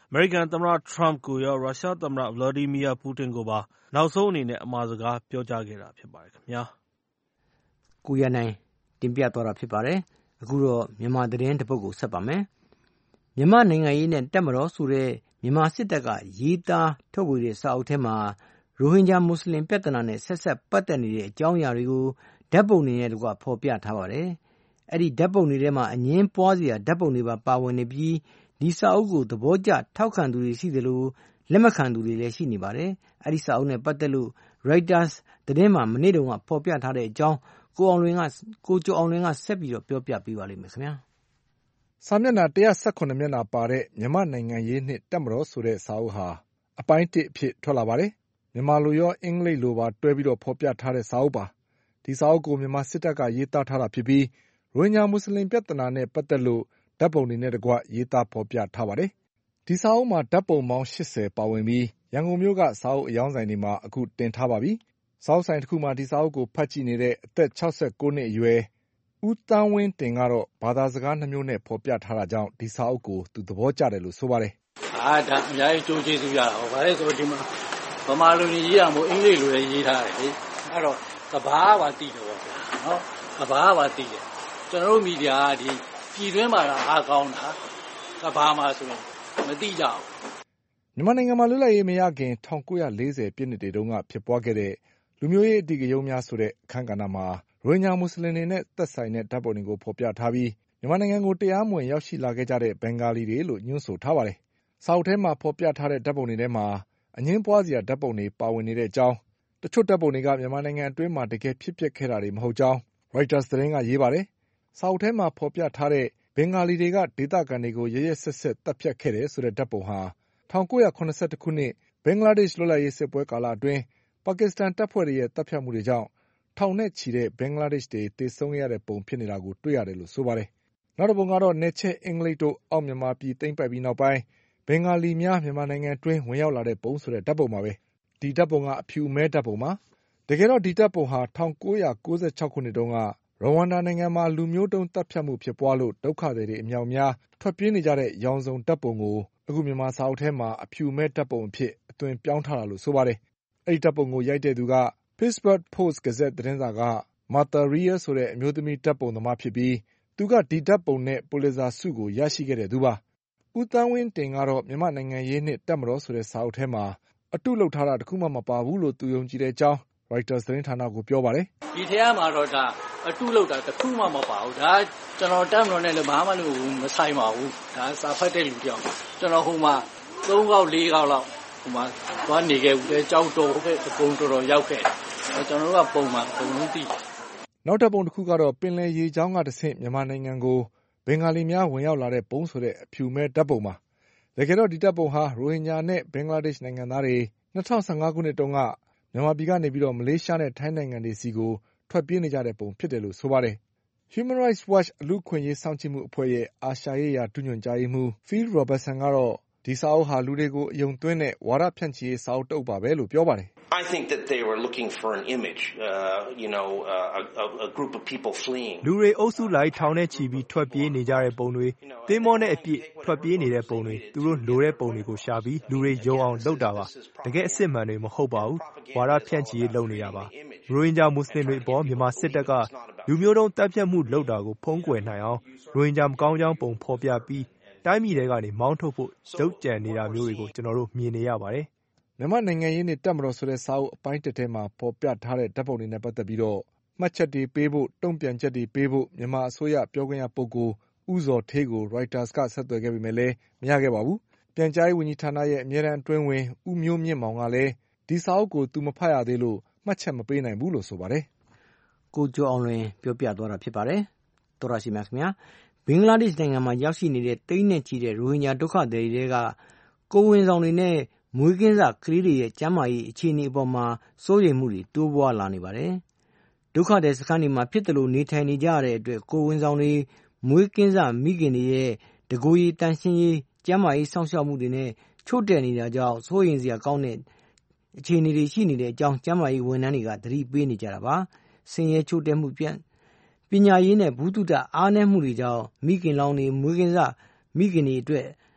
အမေရိကန်သမ္မတ Trump ကိုရောရုရှားသမ္မတ Vladimir Putin ကိုပါနောက်ဆုံးအနေနဲ့အမှာစကားပြောကြားခဲ့တာဖြစ်ပါတယ်ခင်ဗျာ။ကိုရနိုင်တင်ပြသွားတာဖြစ်ပါတယ်။အခုတော့မြန်မာသတင်းတစ်ပုဒ်ကိုဆက်ပါမယ်။မြန်မာနိုင်ငံရေးနဲ့တပ်မတော်ဆိုတဲ့မြန်မာစစ်တပ်ကရေးသားထုတ်ဝေတဲ့စာအုပ်ထဲမှာရိုဟင်ဂျာမွတ်စလင်ပြဿနာနဲ့ဆက်ဆက်ပတ်သက်နေတဲ့အကြောင်းအရာတွေကိုဓာတ်ပုံတွေနဲ့တကွဖော်ပြထားပါတယ်။အဲ့ဒီဓာတ်ပုံတွေထဲမှာအငင်းပွားစရာဓာတ်ပုံတွေပါပါဝင်နေပြီးဒီစာအုပ်ကိုသဘောကျထောက်ခံသူတွေရှိသလိုလက်မခံသူတွေလည်းရှိနေပါတယ်။အဲ့ဒီစာအုပ်နဲ့ပတ်သက်လို့ Reuters သတင်းမှာမနေ့တုန်းကဖော်ပြထားတဲ့အကြောင်းကိုအောင်လွင်ကကိုကျော်အောင်လွင်ကဆက်ပြီးတော့ပြောပြပေးပါလိမ့်မယ်ခင်ဗျာ။စာမျက်နှာone hundred seventeenမျက်နှာပါတဲ့မြန်မာနိုင်ငံရေးနှင့်တပ်မတော်ဆိုတဲ့စာအုပ်ဟာအပိုင်းတစ်အဖြစ်ထွက်လာပါတယ်။မြန်မာလိုရောအင်္ဂလိပ်လိုပါတွဲပြီးတော့ဖော်ပြထားတဲ့စာအုပ်ပါ။ဒီစာအုပ်ကိုမြန်မာစစ်တပ်ကရေးသားထားတာဖြစ်ပြီးရိုဟင်ဂျာမွတ်စလင်ပြဿနာနဲ့ပတ်သက်လို့ဓာတ်ပုံတွေနဲ့တကွရေးသားဖော်ပြထားပါတယ်။ဒီစာအုပ်မှာဓာတ်ပုံပေါင်းeightyပါဝင်ပြီးရန်ကုန်မြို့ကစာအုပ်အယောင်းဆိုင်တွေမှာအခုတင်ထားပါပြီ။စာအုပ်ဆိုင်တစ်ခုမှာဒီစာအုပ်ကိုဖတ်ကြည့်နေတဲ့အသက်sixty-nineနှစ်အရွယ်ဦးသန်းဝင်းတင်ကတော့ဘာသာစကားနှမျိုးနဲ့ဖော်ပြထားတာကြောင့်ဒီစာအုပ်ကိုသူသဘောကျတယ်လို့ဆိုပါတယ်။အာဒါအများကြီးကြိုးကျေးဇူးရတာ။ဘာလဲဆိုတော့ဒီမှာဗမာလူကြီးရေးရမို့အင်္ဂလိပ်လိုလည်းရေးထားတယ်လေ။အဲ့တော့ကဘာပါတည်တယ်ပေါ့နော်။ကဘာပါတည်တယ်။ကျွန်တော်တို့မီဒီယာကဒီပြည်တွင်းမှာအားကောင်းတာကဘာမှဆိုရင်မသိကြဘူး။မြန်မာနိုင်ငံမှာလွတ်လပ်ရေးမရခင်nineteen fortyပြည့်နှစ်တွေတုန်းကဖြစ်ပွားခဲ့တဲ့လူမျိုးရေးအဓိကရုဏ်းများဆိုတဲ့အခန်းကဏ္ဍမှာရိုဟင်ဂျာမွတ်စလင်တွေနဲ့သက်ဆိုင်တဲ့ဓာတ်ပုံတွေကိုဖော်ပြထားပြီးမြန်မာနိုင်ငံကိုတရားမဝင်ရောက်ရှိလာခဲ့ကြတဲ့ဘင်္ဂါလီတွေလို့ညွှန်းဆိုထားပါတယ်။စာအုပ်ထဲမှာဖော်ပြထားတဲ့ဓာတ်ပုံတွေထဲမှာအငြင်းပွားစရာဓာတ်ပုံတွေပါဝင်နေတဲ့အကြောင်းတချို့ဓာတ်ပုံတွေကမြန်မာနိုင်ငံအတွင်းမှာတကယ်ဖြစ်ပျက်ခဲ့တာတွေမဟုတ်ကြောင်း Reuters သတင်းကရေးပါတယ်။စာအုပ်ထဲမှာဖော်ပြထားတဲ့ဘင်္ဂါလီတွေကဒေသခံတွေကိုရက်ရက်စက်စက်သတ်ဖြတ်ခဲ့တယ်ဆိုတဲ့ဓာတ်ပုံဟာnineteen seventy-oneခုနှစ်ဘင်္ဂလားဒေ့ရှ်လွတ်လပ်ရေးစစ်ပွဲကာလအတွင်းပါကစ္စတန်တပ်ဖွဲ့တွေရဲ့သတ်ဖြတ်မှုတွေကြောင့်ထောင်နဲ့ချီတဲ့ဘင်္ဂလားဒေ့ရှ်တွေသေဆုံးခဲ့ရတဲ့ပုံဖြစ်နေတာကိုတွေ့ရတယ်လို့ဆိုပါတယ်။နောက်တစ်ပုံကတော့နယ်ချဲ့အင်္ဂလိပ်တို့အောက်မြန်မာပြည်သိမ်းပိုက်ပြီးနောက်ပိုင်းဘင်္ဂါလီများမြန်မာနိုင်ငံတွင်းဝင်ရောက်လာတဲ့ပုံဆိုတဲ့ဓာတ်ပုံပါပဲ။ဒီဓာတ်ပုံကအဖြူအမဲဓာတ်ပုံပါ။တကယ်တော့ဒီဓာတ်ပုံဟာnineteen ninety-sixခုနှစ်တုန်းကရဝမ်ဒါနိုင်ငံမှာလူမျိုးတုံးသတ်ဖြတ်မှုဖြစ်ပွားလို့ဒုက္ခသည်တွေအမြောက်များထွက်ပြေးနေကြတဲ့ရောင်စုံဓာတ်ပုံကိုအခုမြန်မာစာအုပ်ထဲမှာအဖြူမဲ့ဓာတ်ပုံအဖြစ်အသွင်ပြောင်းထားတာလို့ဆိုပါတယ်။အဲဒီဓာတ်ပုံကိုရိုက်တဲ့သူက Pittsburgh Post Gazette သတင်းစာက Martha Rial ဆိုတဲ့အမျိုးသမီးဓာတ်ပုံသမားဖြစ်ပြီးသူကဒီဓာတ်ပုံနဲ့ပူလစ်ဇာဆုကိုရရှိခဲ့တဲ့သူပါ။ဦးသန်းဝင်းတင်ကတော့မြန်မာနိုင်ငံရေးနှင့်တပ်မတော်ဆိုတဲ့စာအုပ်ထဲမှာအတုလုပ်ထားတာတခုမှမပါဘူးလို့သူယုံကြည်တဲ့အကြောင်း Reuters သတင်းဌာနကိုပြောပါတယ်။ဒီထဲမှာတော့ဒါအတုလုပ်တာတခုမှမပါဘူး။ဒါကျွန်တော်တပ်မတော်နဲ့လည်းဘာမှမဆိုင်ပါဘူး။ဒါစာဖတ်တဲ့လူတယောက်ကျွန်တော်ဟိုမှာthreeခေါက်fourခေါက်လောက်ဟိုမှာသွားနေခဲ့ဦးတယ်ကြောက်တော်ခဲ့အကုန်တော်တော်ရောက်ခဲ့တယ်။ကျွန်တော်တို့ကပုံမှန်ပုံလုံးသိတယ်။နောက်တစ်ပုံတစ်ခုကတော့ပင်လယ်ရေကြောင်းကတဆင့်မြန်မာနိုင်ငံကိုဘင်္ဂါလီများဝင်ရောက်လာတဲ့ပုံဆိုတဲ့အဖြူမဲ့ဓာတ်ပုံပါ။တကယ်တော့ဒီဓာတ်ပုံဟာရိုဟင်ဂျာနဲ့ဘင်္ဂလားဒေ့ရှ်နိုင်ငံသားတွေtwenty fifteenခုနှစ်တုန်းကမြန်မာပြည်ကနေပြီးတော့မလေးရှားနဲ့ထိုင်းနိုင်ငံတွေစီကိုထွက်ပြေးနေကြတဲ့ပုံဖြစ်တယ်လို့ဆိုပါတယ်။ Human Rights Watch လူ့အခွင့်အရေးစောင့်ကြည့်မှုအဖွဲ့ရဲ့အာရှရေးရာဒုညွှန်ကြားရေးမှူး Phil Robertson ကတော့ဒီစာအုပ်ဟာလူတွေကိုအယုံသွင်းတဲ့ဝါဒဖြန့်ချီရေးစာအုပ်တစ်အုပ်ပါပဲလို့ပြောပါတယ်။ I think that they were looking for an image, uh, you know, uh, a, a group of people fleeing. လူတွေအုပ်စုလိုက်ထောင်နဲ့ချီပြီးထွက်ပြေးနေကြတဲ့ပုံတွေသင်္ဘောနဲ့အပြည့်ထွက်ပြေးနေတဲ့ပုံတွေသူတို့လိုတဲ့ပုံတွေကိုရှာပြီးလူတွေယုံအောင်လုပ်တာပါတကယ်အစစ်မှန်တွေမဟုတ်ပါဘူးဝါဒဖြန့်ချီရေးလုပ်နေတာပါရိုဟင်ဂျာမွတ်စလင်တွေအပေါ်မြန်မာစစ်တပ်ကလူမျိုးတုံးတပ်ဖြတ်မှုလုပ်တာကိုဖုံးကွယ်နိုင်အောင်ရိုဟင်ဂျာမကောင်းကြောင်းပုံဖော်ပြပြီးတိုင်းပြည်တွေကနေမောင်းထုတ်ဖို့လုပ်ကြံနေတာမျိုးတွေကိုကျွန်တော်တို့မြင်နေရပါတယ်မြန်မာနိုင်ငံရေးနဲ့တပ်မတော်ဆိုတဲ့စာအုပ်အပိုင်းတစ်ထဲမှာပေါ်ပြထားတဲ့ဓာတ်ပုံတွေနဲ့ပတ်သက်ပြီးတော့မှတ်ချက်တွေပေးဖို့တုံ့ပြန်ချက်တွေပေးဖို့မြန်မာအစိုးရပြောခွင့်ရပုဂ္ဂိုလ်ဦးဇော်ဌေးကို Reuters ကဆက်သွယ်ခဲ့ပေမဲ့လည်းမရခဲ့ပါဘူး။ပြန်ကြားရေးဝန်ကြီးဌာနရဲ့အမြဲတမ်းအတွင်းဝင်ဦးမျိုးမြင့်မောင်ကလည်းဒီစာအုပ်ကိုသူမဖတ်ရသေးလို့မှတ်ချက်မပေးနိုင်ဘူးလို့ဆိုပါတယ်။ကိုကျော်အောင်လွင်ပြောပြသွားတာဖြစ်ပါတယ်။တော်ရရှိမြခင်ဗျာဘင်္ဂလားဒေ့ရှ်နိုင်ငံမှာရောက်ရှိနေတဲ့တိန်းနဲ့ချီတဲ့ရိုဟင်ဂျာဒုက္ခသည်တွေကကိုဝင်ဆောင်တွေနဲ့မွေးကင်းစကလေးတွေရဲ့ကျန်းမာရေးအခြေအနေအပေါ်မှာစိုးရိမ်မှုတွေတိုးပွားလာနေပါတယ်။ဒုက္ခသည်စခန်းတွေမှာဖြစ်တယ်လို့နေထိုင်နေကြရတဲ့အတွက်ကိုဝင်ဆောင်တွေမွေးကင်းစမိခင်တွေရဲ့တကိုယ်ရည်တန်ရှင်းရေးကျန်းမာရေးစောင့်ရှောက်မှုတွေနဲ့ချို့တဲ့နေတာကြောင့်စိုးရိမ်စရာကောင်းတဲ့အခြေအနေတွေရှိနေတဲ့အကြောင်းကျန်းမာရေးဝန်ထမ်းတွေကသတိပေးနေကြတာပါ။ဆင်းရဲချို့တဲ့မှုပြန်ပညာရေးနဲ့ဘုဒ္ဓတာအားနည်းမှုတွေကြောင့်မိခင်လောင်တွေမွေးကင်းစမိခင်တွေအတွက်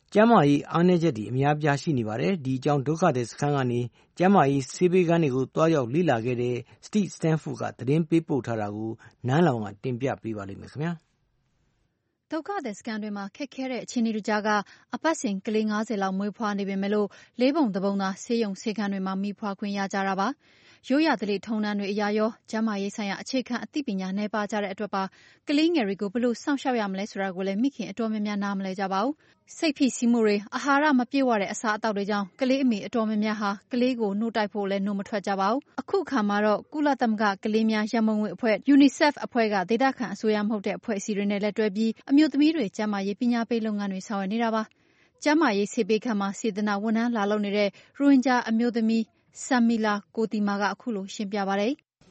ကျန်းမာရေးအားနည်းချက်တွေအများပြားရှိနေပါတယ်။ဒီအကြောင်းဒုက္ခသည်စခန်းကနေကျန်းမာရေးဆေးပေးခန်းတွေကိုတွားရောက်လေ့လာခဲ့တဲ့ Steve Stanford ကသတင်းပေးပို့ထားတာကိုနန်းလောင်ကတင်ပြပေးပါလိမ့်မယ်ခင်ဗျာဒုက္ခသည်စခန်းတွေမှာခက်ခဲတဲ့အခြေအနေတွေကြားကအပတ်စဉ်ကလေး၅၀လောက်မွေးဖွားနေပေမဲ့လို့လေးပုံတစ်ပုံသာဆေးရုံဆေးခန်းတွေမှာမိဖွားခွင့်ရကြတာပါ။ရိုးရာဓလေ့ထုံးတမ်းတွေအရရောကျန်းမာရေးဆိုင်ရာအခြေခံအသိပညာနည်းပါးကြတဲ့အတွက်ပါကလေးငယ်တွေကိုဘယ်လိုစောင့်ရှောက်ရမလဲဆိုတာကိုလည်းမိခင်အတော်များများနားမလည်ကြပါဘူး။စိတ်ဖိစီးမှုတွေအာဟာရမပြည့်ဝတဲ့အစားအသောက်တွေကြောင့်ကလေးအမေအတော်များများဟာကလေးကိုနှုတ်တိုက်ဖို့လည်းနှုတ်မထွက်ကြပါဘူး။အခုအခါမှာတော့ကုလသမဂ္ဂကလေးများရန်ပုံငွေအဖွဲ့ UNICEF အဖွဲ့ကဒေသခံအစိုးရမဟုတ်တဲ့အဖွဲ့အစည်းတွေနဲ့လက်တွဲပြီးအမျိုးသမီးတွေကျန်းမာရေးပညာပေးလုပ်ငန်းတွေဆောင်ရွက်နေတာပါ။ကျန်းမာရေးဆေးပေးခန်းမှာစေတနာဝန်ထမ်းလာလုပ်နေတဲ့ရိုဟင်ဂျာအမျိုးသမီးဆမ်မီလာကိုတီမာကအခုလိုရှင်းပြပါတယ်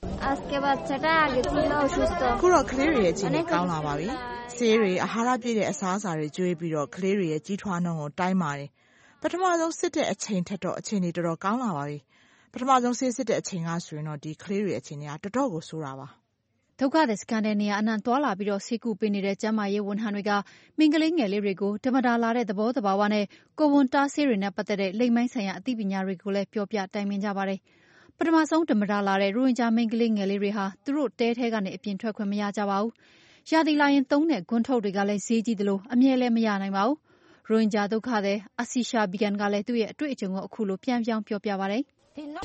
ခုတော့ကလေးတွေရဲ့အခြေအနေကောင်းလာပါပြီ။ဆေးတွေအာဟာရပြည့်တဲ့အစားအစာတွေကျွေးပြီးတော့ကလေးတွေရဲ့ကြီးထွားနှုန်းကိုတိုင်းပါတယ်။ပထမဆုံးစစ်တဲ့အချိန်ထက်တော့အခြေအနေတော်တော်ကောင်းလာပါပြီ။ပထမဆုံးဆေးစစ်တဲ့အချိန်ကဆိုရင်တော့ဒီကလေးတွေအခြေအနေကတော်တော်ကိုဆိုးတာပါဒုက္ခသည်စခန်းတဲ့နေရာအနှံ့သွားလာပြီးတော့ဆေးကုပေးနေတဲ့ကျန်းမာရေးဝန်ထမ်းတွေကမိန်းကလေးငယ်လေးတွေကိုဓမ္မတာလာတဲ့သဘောတဘာဝနဲ့ကိုဝန်တားဆေးတွေနဲ့ပတ်သက်တဲ့လိမ်မိုင်းဆိုင်ရာအသိပညာတွေကိုလည်းပြောပြတိုင်ပင်ကြပါတယ်။ပထမဆုံးဓမ္မတာလာတဲ့ရိုဟင်ဂျာမိန်းကလေးငယ်လေးတွေဟာသူတို့တဲထဲကနေအပြင်ထွက်ခွင့်မရကြပါဘူး။ရာသီလာရင်သုံးတဲ့ဂွန်းထုတ်တွေကလည်းဈေးကြီးသလိုအမြဲလည်းမရနိုင်ပါဘူး။ရိုဟင်ဂျာဒုက္ခသည်အစီရှာဘီဂန်ကလည်းသူ့ရဲ့အတွေ့အကြုံကိုအခုလိုပြန်ပြောင်းပြောပြပါတယ်။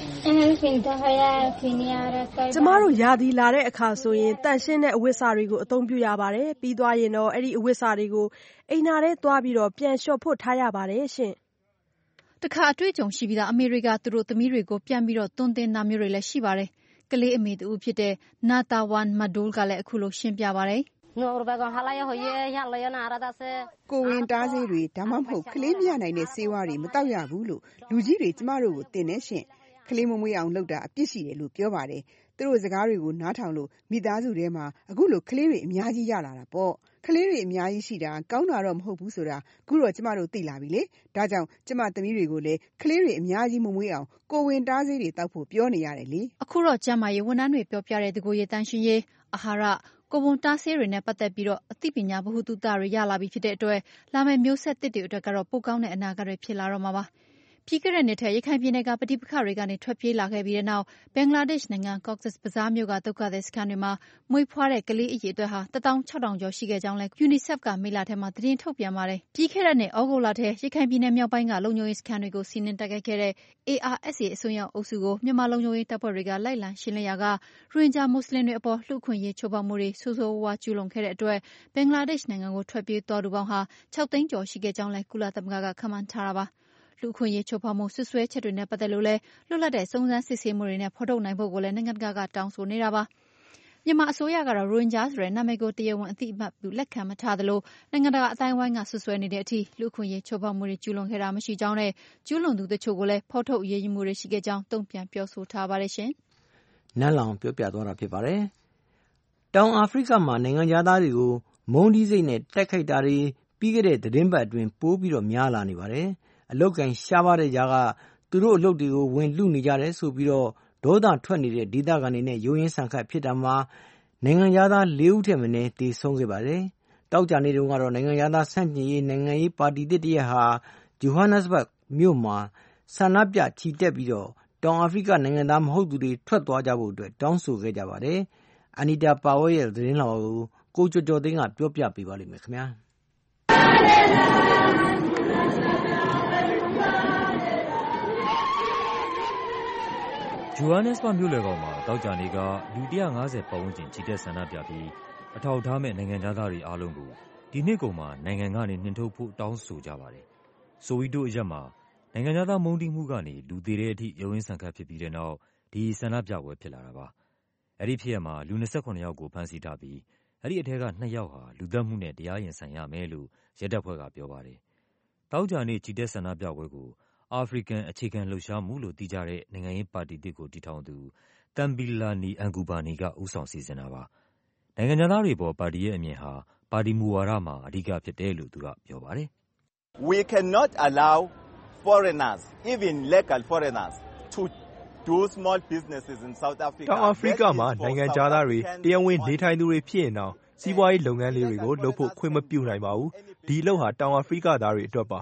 ကျမတို့ရာသီလာတဲ့အခါဆိုရင်တန့်ရှင်းတဲ့အဝတ်စတွေကိုအသုံးပြုရပါတယ်။ပြီးသွားရင်တော့အဲ့ဒီအဝတ်စတွေကိုအိမ်နာထဲသွားပြီးတော့ပြန်လျှော်ဖို့ထားရပါတယ်ရှင်။တခါအတွေ့အကြုံရှိပြီးသားအမေရိကသူတို့သမီးတွေကိုပြန်ပြီးတော့တွန်းတင်တာမျိုးတွေလည်းရှိပါတယ်။ကလေးအမေတူဖြစ်တဲ့နာတာဝန်မဒိုးကလည်းအခုလိုရှင်းပြပါတယ်။ကိုဝင်တားဆေးတွေဒါမှမဟုတ်ကလေးမရနိုင်တဲ့ဆေးဝါးတွေမတောက်ရဘူးလို့လူကြီးတွေကျမတို့ကိုတင်နေရှင်ကလေးမမွေးအောင်လုပ်တာအပြစ်ရှိတယ်လို့ပြောပါတယ်သူတို့စကားတွေကိုနားထောင်လို့မိသားစုထဲမှာအခုလိုကလေးတွေအများကြီးရလာတာပေါ့ကလေးတွေအများကြီးရှိတာကောင်းတာတော့မဟုတ်ဘူးဆိုတာအခုတော့ကျမတို့သိလာပြီလေဒါကြောင့်ကျမသမီးတွေကိုလည်းကလေးတွေအများကြီးမမွေးအောင်ကိုဝင်တားဆေးတွေတောက်ဖို့ပြောနေရတယ်လေအခုတော့ကျမရေးဝန်ထမ်းတွေပြောပြတဲ့တကူရေးတန်းရှင်းရေးအာဟာရကိုဝန်တားဆေးတွေနဲ့ပတ်သက်ပြီးတော့အသိပညာဗဟုသုတတွေရလာပြီဖြစ်တဲ့အတွက်လာမယ့်မျိုးဆက်သစ်တွေအတွက်ကတော့ပိုကောင်းတဲ့အနာဂတ်တွေဖြစ်လာတော့မှာပါပြီးခဲ့တဲ့နှစ်ထဲရခိုင်ပြည်နယ်ကပဋိပက္ခတွေကနေထွက်ပြေးလာခဲ့ပြီးတဲ့နောက်ဘင်္ဂလားဒေ့ရှ်နိုင်ငံ Cox's Bazar မြို့ကဒုက္ခသည်စခန်းတွေမှာမွေးဖွားတဲ့ကလေးအရေအတွက်ဟာတစ်သောင်းခြောက်ထောင်ကျော်ရှိခဲ့ကြောင်းလည်း UNICEF ကမေလထဲမှာသတင်းထုတ်ပြန်ပါတယ်။ပြီးခဲ့တဲ့နှစ်ဩဂုတ်လထဲရခိုင်ပြည်နယ်မြောက်ပိုင်းကလုံခြုံရေးစခန်းတွေကိုစီးနင်းတိုက်ခိုက်ခဲ့တဲ့ A R S A အစွန်းရောက်အုပ်စုကိုမြန်မာလုံခြုံရေးတပ်ဖွဲ့တွေကလိုက်လံရှင်းလင်းရာကရိုဟင်ဂျာမွတ်စလင်တွေအပေါ်လူ့အခွင့်အရေးချိုးဖောက်မှုတွေဆိုးဆိုးဝါးဝါးကျူးလွန်ခဲ့တဲ့အတွက်ဘင်္ဂလားဒေ့ရှ်နိုင်ငံကိုထွက်ပြေးသွားသူပေါင်းဟာခြောက်သိန်းကျော်ရှိခဲ့ကြောင်းလည်းကုလသမဂ္ဂကခန့်မှန်းထားတာပါလူ့အခွင့်အရေးချိုးဖောက်မှုဆွဆွဲချက်တွေနဲ့ပတ်သက်လို့လည်းလွတ်လပ်တဲ့စုံစမ်းစစ်ဆေးမှုတွေနဲ့ဖော်ထုတ်နိုင်ဖို့ကိုလည်းနိုင်ငံတကာကတောင်းဆိုနေတာပါမြန်မာအစိုးရကတော့ရိုဟင်ဂျာဆိုတဲ့နာမည်ကိုတရားဝင်အသိအမှတ်ပြုလက်ခံမထားသလိုနိုင်ငံတကာအတိုင်းအဝိုင်းကဆွဆွဲနေတဲ့အထိလူ့အခွင့်အရေးချိုးဖောက်မှုတွေကျူးလွန်ခဲ့တာမရှိကြောင်းနဲ့ကျူးလွန်သူတချို့ကိုလည်းဖော်ထုတ်အရေးယူမှုတွေရှိခဲ့ကြောင်းတုံ့ပြန်ပြောဆိုထားပါတယ်ရှင်။နန်းလောင်ပြောပြသွားတာဖြစ်ပါတယ်။တောင်အာဖရိကမှာနိုင်ငံသားတွေကိုမုန်းတီးစိတ်နဲ့တိုက်ခိုက်တာတွေပြီးခဲ့တဲ့သတင်းပတ်အတွင်းပိုးပြီးတော့များလာနေပါတယ်။အလုတ်ကန်ရှားပါတဲ့ကြားကသူတို့အလုတ်တွေကိုဝင်လူနေကြတယ်ဆိုပြီးတော့ဒေါသထွက်နေတဲ့ဒေသခံတွေနဲ့ရိုးရင်းဆန်ခတ်ဖြစ်တာမှာနိုင်ငံသားလေးဦးထက်မနည်းသေဆုံးခဲ့ပါတယ်။တောက်ကြနေတုန်းကတော့နိုင်ငံသားဆန့်ကျင်ရေးနိုင်ငံရေးပါတီတစ်တရက်ဟာဂျိုဟန်နက်စဘတ်မြို့မှာဆန္ဒပြချီတက်ပြီးတော့တောင်အာဖရိကနိုင်ငံသားမဟုတ်သူတွေထွက်သွားကြဖို့အတွက်တောင်းဆိုခဲ့ကြပါတယ်။အနီတာပါဝဲရဲ့သတင်းတော်ကိုကိုကျော်ကျော်သိန်းကပြောပြပေးပါလိမ့်မယ်ခင်ဗျာ။ဂျိုဟန်နက်စဘတ်မြို့လယ်ကောင်မှာတောက်ကြနေကလူ၁၅၀ပတ်ဝန်းကျင်ချီတက်ဆန္ဒပြပြီးအထောက်အထားမဲ့နိုင်ငံသားတွေအားလုံးကိုဒီနှစ်ကုန်မှာနိုင်ငံကနေနှင်ထုတ်ဖို့တောင်းဆိုကြပါတယ်။ဆိုဝီတိုအရပ်မှာနိုင်ငံသားမုန်းတီးမှုကနေလူသေးတဲ့အထိရုန်းရင်းဆန်ခတ်ဖြစ်ပြီးတဲ့နောက်ဒီဆန္ဒပြပွဲဖြစ်လာတာပါ။အဲ့ဒီဖြစ်ရပ်မှာလူ၂၇ယောက်ကိုဖမ်းဆီးထားပြီးအဲ့ဒီအထက်က၂ယောက်ဟာလူသတ်မှုနဲ့တရားရင်ဆိုင်ရမယ်လို့ရဲတပ်ဖွဲ့ကပြောပါတယ်။တောက်ကြနေချီတက်ဆန္ဒပြပွဲကိုအာဖရိကန်အခြေခံလှုပ်ရှားမှုလို့သိကြတဲ့နိုင်ငံရေးပါတီတစ်ကိုတည်ထောင်သူတမ်ဘီလာနီအန်ကူဘာနီကဦးဆောင်စီစဉ်တာပါ။နိုင်ငံသားတွေပေါ်ပါတီရဲ့အမြင်ဟာပါတီမူဝါဒမှာအဓိကဖြစ်တယ်လို့သူကပြောပါတယ်။ We cannot allow foreigners, even legal foreigners, to do small businesses in South Africa. တောင်အာဖရိကမှာနိုင်ငံသားတွေတရားဝင်နေထိုင်သူတွေဖြစ်ရင်တော့စီးပွားရေးလုပ်ငန်းလေးတွေကိုလုပ်ဖို့ခွင့်မပြုနိုင်ပါဘူး။ဒီအလုပ်ဟာတောင်အာဖရိကသားတွေအတွက်ပါ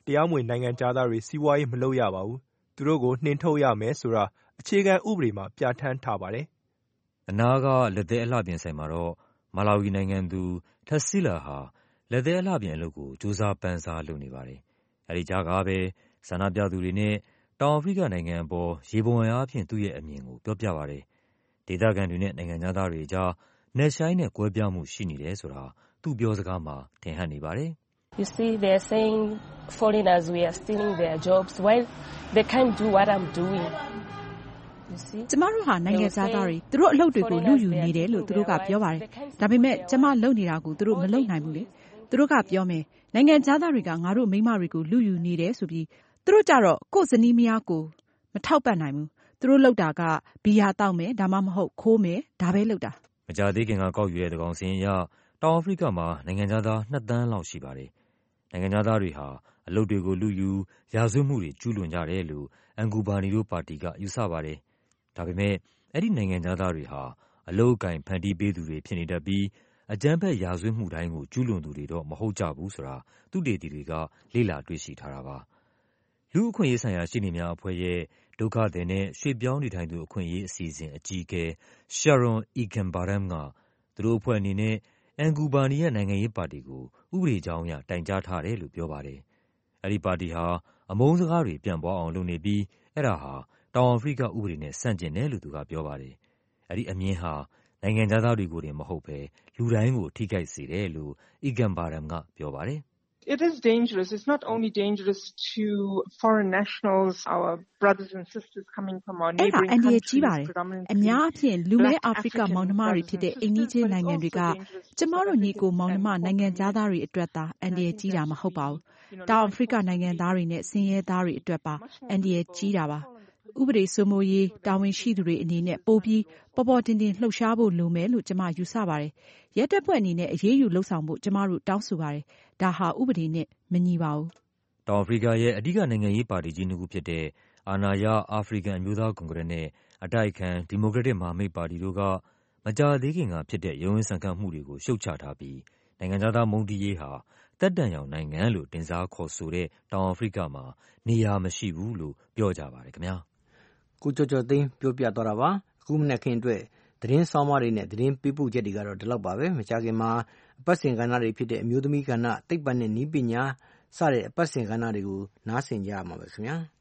တရားမဝင်နိုင်ငံခြားသားတွေစီးပွားရေးမလုပ်ရပါဘူး။သူတို့ကိုနှင်ထုတ်ရမယ်ဆိုတာအခြေခံဥပဒေမှာပြဋ္ဌာန်းထားပါတယ်။အနားကလက်သေးအလှပြင်ဆိုင်မှာတော့မာလာဝီနိုင်ငံသူထက်ဆီလာဟာလက်သေးအလှပြင်အလုပ်ကိုစူးစမ်းပန်းစားလုပ်နေပါတယ်။အဲဒီကြားကပဲဆန္ဒပြသူတွေနဲ့တောင်အာဖရိကနိုင်ငံအပေါ်ရေပုံအားဖြင့်သူ့ရဲ့အမြင်ကိုပြောပြပါတယ်။ဒေသခံတွေနဲ့နိုင်ငံသားတွေကြားနက်ရှိုင်းနဲ့ကွဲပြားမှုရှိနေတယ်ဆိုတာသူ့ပြောစကားမှာထင်ဟပ်နေပါတယ်။ You see they're saying foreigners we are stealing their jobs while they can't do what I'm doing. ကျမတို့ဟာနိုင်ငံသားတွေသူတို့အလုပ်တွေကိုလူယူနေတယ်လို့သူတို့ကပြောပါတယ်။ဒါပေမဲ့ကျမလုပ်နေတာကိုသူတို့မလုပ်နိုင်ဘူးလေ။သူတို့ကပြောမယ်နိုင်ငံသားတွေကငါတို့မိန်းမတွေကိုလူယူနေတယ်ဆိုပြီးသူတို့ကြတော့ကိုယ့်ဇနီးမယားကိုမထောက်ပံ့နိုင်ဘူး။သူတို့လုပ်တာကဘီယာတောက်မယ်ဒါမှမဟုတ်ခိုးမယ်ဒါပဲလုပ်တာ။မကြာသေးခင်ကကောက်ယူတဲ့သကောင်စင်အရတောင်အာဖရိကမှာနိုင်ငံသားနှစ်သန်းလောက်ရှိပါတယ်။နိုင်ငံသားတွေဟာအလုပ်တွေကိုလူယူရာဇဝတ်မှုတွေကျူးလွန်ကြတယ်လို့အန်ဂူဘာနီတို့ပါတီကယူဆပါတယ်။ဒါပေမဲ့အဲ့ဒီနိုင်ငံသားတွေဟာအလုပ်အကင်ဖန်တီးပေးသူတွေဖြစ်နေတတ်ပြီးအကြမ်းဖက်ရာဇဝတ်မှုတိုင်းကိုကျူးလွန်သူတွေတော့မဟုတ်ကြဘူးဆိုတာသုတေသီတွေကလေ့လာတွေ့ရှိထားတာပါ။လူ့အခွင့်အရေးဆိုင်ရာရှေ့နေများအဖွဲ့ရဲ့ဒုက္ခသည်နဲ့ရွှေ့ပြောင်းနေထိုင်သူအခွင့်အရေးအစီအစဉ်အကြီးအကဲ Sharon Egan-Barham ကသူတို့အဖွဲ့အနေနဲ့အန်ဂူဘာနီရဲ့နိုင်ငံရေးပါတီကိုဥပဒေကြောင်းအရတိုင်ကြားထားတယ်လို့ပြောပါတယ်။အဲဒီပါတီဟာအမုန်းစကားတွေပြန့်ပွားအောင်လုပ်နေပြီးအဲ့ဒါဟာတောင်အာဖရိကဥပဒေနဲ့ဆန့်ကျင်တယ်လို့သူကပြောပါတယ်။အဲဒီအမြင်ဟာနိုင်ငံသားတွေကိုတင်မဟုတ်ဘဲလူတိုင်းကိုထိခိုက်စေတယ်လို့ Egan-Barham ကပြောပါတယ်။ It is dangerous. It's not only dangerous to foreign nationals, our brothers and sisters coming from our neighboring countries, predominantly အများအပြားလူမဲအာဖရိကမောင်နှမတွေဖြစ်တဲ့အိမ်နီးချင်းနိုင်ငံတွေကကျမတို့ညီကိုမောင်နှမနိုင်ငံသားတွေအတွက်သာအန္တရာယ်ကြီးတာမဟုတ်ပါဘူး။တောင်အာဖရိကနိုင်ငံသားတွေနဲ့ဆင်းရဲသားတွေအတွက်ပါအန္တရာယ်ကြီးတာပါ။ဥပဒေစိုးမိုးရေးတာဝန်ရှိသူတွေအနေနဲ့ပိုပြီးပေါ်ပေါ်တင်တင်လှုပ်ရှားဖို့လိုမယ်လို့ကျမယူဆပါတယ်။ရဲတပ်ဖွဲ့အနေနဲ့အရေးယူလှုပ်ဆောင်ဖို့ကျမတို့တောင်းဆိုပါတယ်။ဒါဟာဥပဒေနဲ့မညီပါဘူး။တောင်အာဖရိကရဲ့အဓိကနိုင်ငံရေးပါတီကြီးနှစ်ခုဖြစ်တဲ့အာဏာရအာဖရိကန်အမျိုးသားကွန်ဂရက်နဲ့အတိုက်အခံဒီမိုကရက်တစ်မဟာမိတ်ပါတီတို့ကမကြာသေးခင်ကဖြစ်တဲ့ရုန်းရင်းဆန်ခတ်မှုတွေကိုရှုတ်ချထားပြီးနိုင်ငံသားမုန်းတီးရေးဟာတက်တန်ရောင်နိုင်ငံလို့တင်စားခေါ်ဆိုတဲ့တောင်အာဖရိကမှာနေရာမရှိဘူးလို့ပြောကြပါတယ်ခင်ဗျာ။ကိုကျော်ကျော်သိန်းပြောပြသွားတာပါ။အခုမနက်ခင်းအတွက်သတင်းဆောင်းပါးတွေနဲ့သတင်းပေးပို့ချက်တွေကတော့ဒီလောက်ပါပဲ။မကြာခင်မှာအပတ်စဉ်ကဏ္ဍတွေဖြစ်တဲ့အမျိုးသမီးကဏ္ဍ၊သိပ္ပံနဲ့နည်းပညာစတဲ့အပတ်စဉ်ကဏ္ဍတွေကိုနားဆင်ကြရမှာပဲခင်ဗျာ။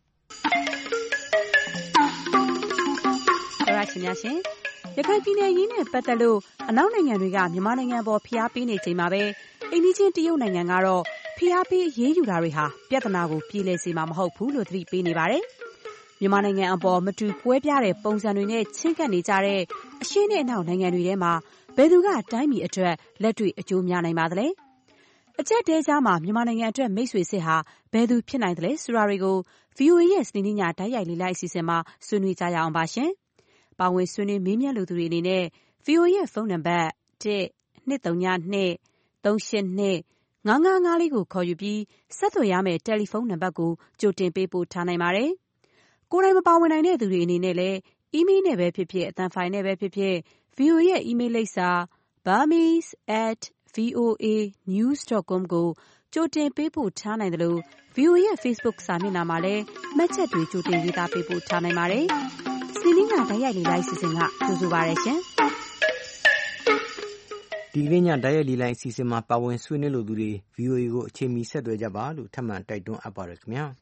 ဟုတ်ပါရှင်များရှင်။ရခိုင်ပြည်နယ်ရေးနဲ့ပတ်သက်လို့အနောက်နိုင်ငံတွေကမြန်မာနိုင်ငံပေါ်ဖိအားပေးနေချိန်မှာပဲအိမ်နီးချင်းတရုတ်နိုင်ငံကတော့ဖိအားပေးအရေးယူတာတွေဟာပြဿနာကိုပြေလည်စေမှာမဟုတ်ဘူးလို့သတိပေးနေပါတယ်။မြန်မာနိုင်ငံအပေါ်မတူကွဲပြားတဲ့ပုံစံတွေနဲ့ချင်းကပ်နေကြတဲ့အရှေ့နဲ့အနောက်နိုင်ငံတွေထဲမှာဘယ်သူကတိုင်းပြည်အတွက်လက်တွေ့အကျိုးများနိုင်ပါသလဲ။အကျပ်တဲကြားမှာမြန်မာနိုင်ငံအတွက်မိတ်ဆွေစစ်ဟာဘယ်သူဖြစ်နိုင်သလဲဆိုတာတွေကို ဗွီအိုအေ ရဲ့စနေနေ့ညတိုက်ရိုက်လေ့လာအစီအစဉ်မှာဆွေးနွေးကြရအောင်ပါရှင်။ပါဝင်ဆွေးနွေးမေးမြန်းလိုသူတွေအနေနဲ့ ဗွီအိုအေ ရဲ့ဖုန်းနံပါတ်တစ် နှစ် သုံး ည နှစ် သုံး ရှစ် နှစ် ငါး ငါး ငါး လေးကိုခေါ်ယူပြီးဆက်သွယ်ရမယ့်တယ်လီဖုန်းနံပါတ်ကိုကြိုတင်ပေးပို့ထားနိုင်ပါတယ်။ကိုယ်တိုင်မပါဝင်နိုင်တဲ့သူတွေအနေနဲ့လည်းအီးမေးလ်နဲ့ပဲဖြစ်ဖြစ်အသံဖိုင်နဲ့ပဲဖြစ်ဖြစ် ဗွီအိုအေ ရဲ့အီးမေးလ်လိပ်စာ burmese at voa news dot com ကိုကြိုတင်ပေးပို့ထားနိုင်တယ်လို့ ဗွီအိုအေ ရဲ့ Facebook စာမျက်နှာမှာလည်းမှတ်ချက်တွေကြိုတင်ရေးသားပေးပို့ထားနိုင်ပါတယ်။စီလင်းကတိုက်ရိုက်လေ့လာအစီအစဉ်ကကြိုဆိုပါရရှင်။ဒီကနေ့ညတိုက်ရိုက်လေ့လာအစီအစဉ်မှာပါဝင်ဆွေးနွေးလိုသူတွေ ဗွီအိုအေကိုအချိန်မီဆက်သွယ်ကြပါလို့ထပ်မံတိုက်တွန်းအပ်ပါတယ်ခင်ဗျာ။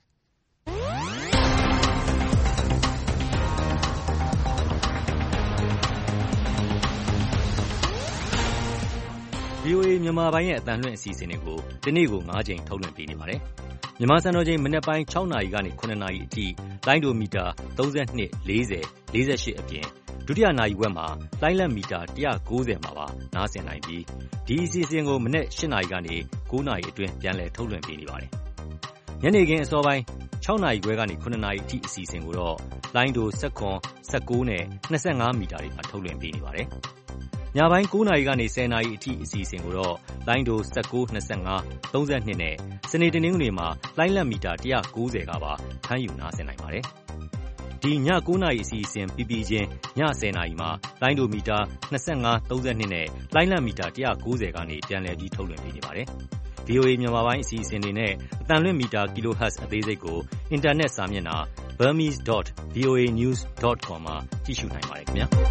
ဗွီအိုအေမြန်မာပိုင်းရဲ့အသံလွှင့်အစီအစဉ်တွေကိုဒီနေ့ကို၅ချိန်ထုတ်လွှင့်ပေးနေပါတယ်။မြန်မာစံတော်ချိန်မနက်ပိုင်း၆နာရီကနေ၇နာရီအထိလိုင်းဒိုမီတာသုံး၂ ၄၀ ၄၈အပြင်ဒုတိယနာရီဝက်မှာလိုင်းလက်မီတာ၁၉၀မှာပါနားဆင်နိုင်ပြီးဒီအစီအစဉ်ကိုမနက်၈နာရီကနေ၉နာရီအတွင်းပြန်လည်ထုတ်လွှင့်ပေးနေပါတယ်။ညနေခင်းအစောပိုင်း၆နာရီခွဲကနေ၇နာရီအထိအစီအစဉ်ကိုတော့လိုင်းဒို၁၇ ၁၉နဲ့၂၅မီတာတွေမှာထုတ်လွှင့်ပေးနေပါတယ်။ညပိုင်း၉နာရီကနေ၁၀နာရီအထိအစီအစဉ်ကိုတော့လိုင်းဒို၁၉ ၂၅ ၃၂နဲ့စနေတနင်္ဂနွေမှာလိုင်းလက်မီတာ၁၉၀ကပါဖမ်းယူနားဆင်နိုင်ပါတယ်။ဒီညကိုးနာရီအစီအစဉ်ပြီးပြီးချင်းညဆယ်နာရီမှာလိုင်းဒိုမီတာ၂၅ ၃၂နဲ့လိုင်းလံမီတာ၁၉၀ကနေပြန်လည်ပြီးထုတ်လွှင့်ပေးနေပါတယ်။ ဗွီအိုအေ မြန်မာပိုင်းအစီအစဉ်တွေနဲ့အသံလွှင့်မီတာ kilohertz အသေးစိတ်ကိုအင်တာနက်စာမျက်နှာ burmese dot voa news dot com မှာကြည့်ရှုနိုင်ပါတယ်ခင်ဗျာ။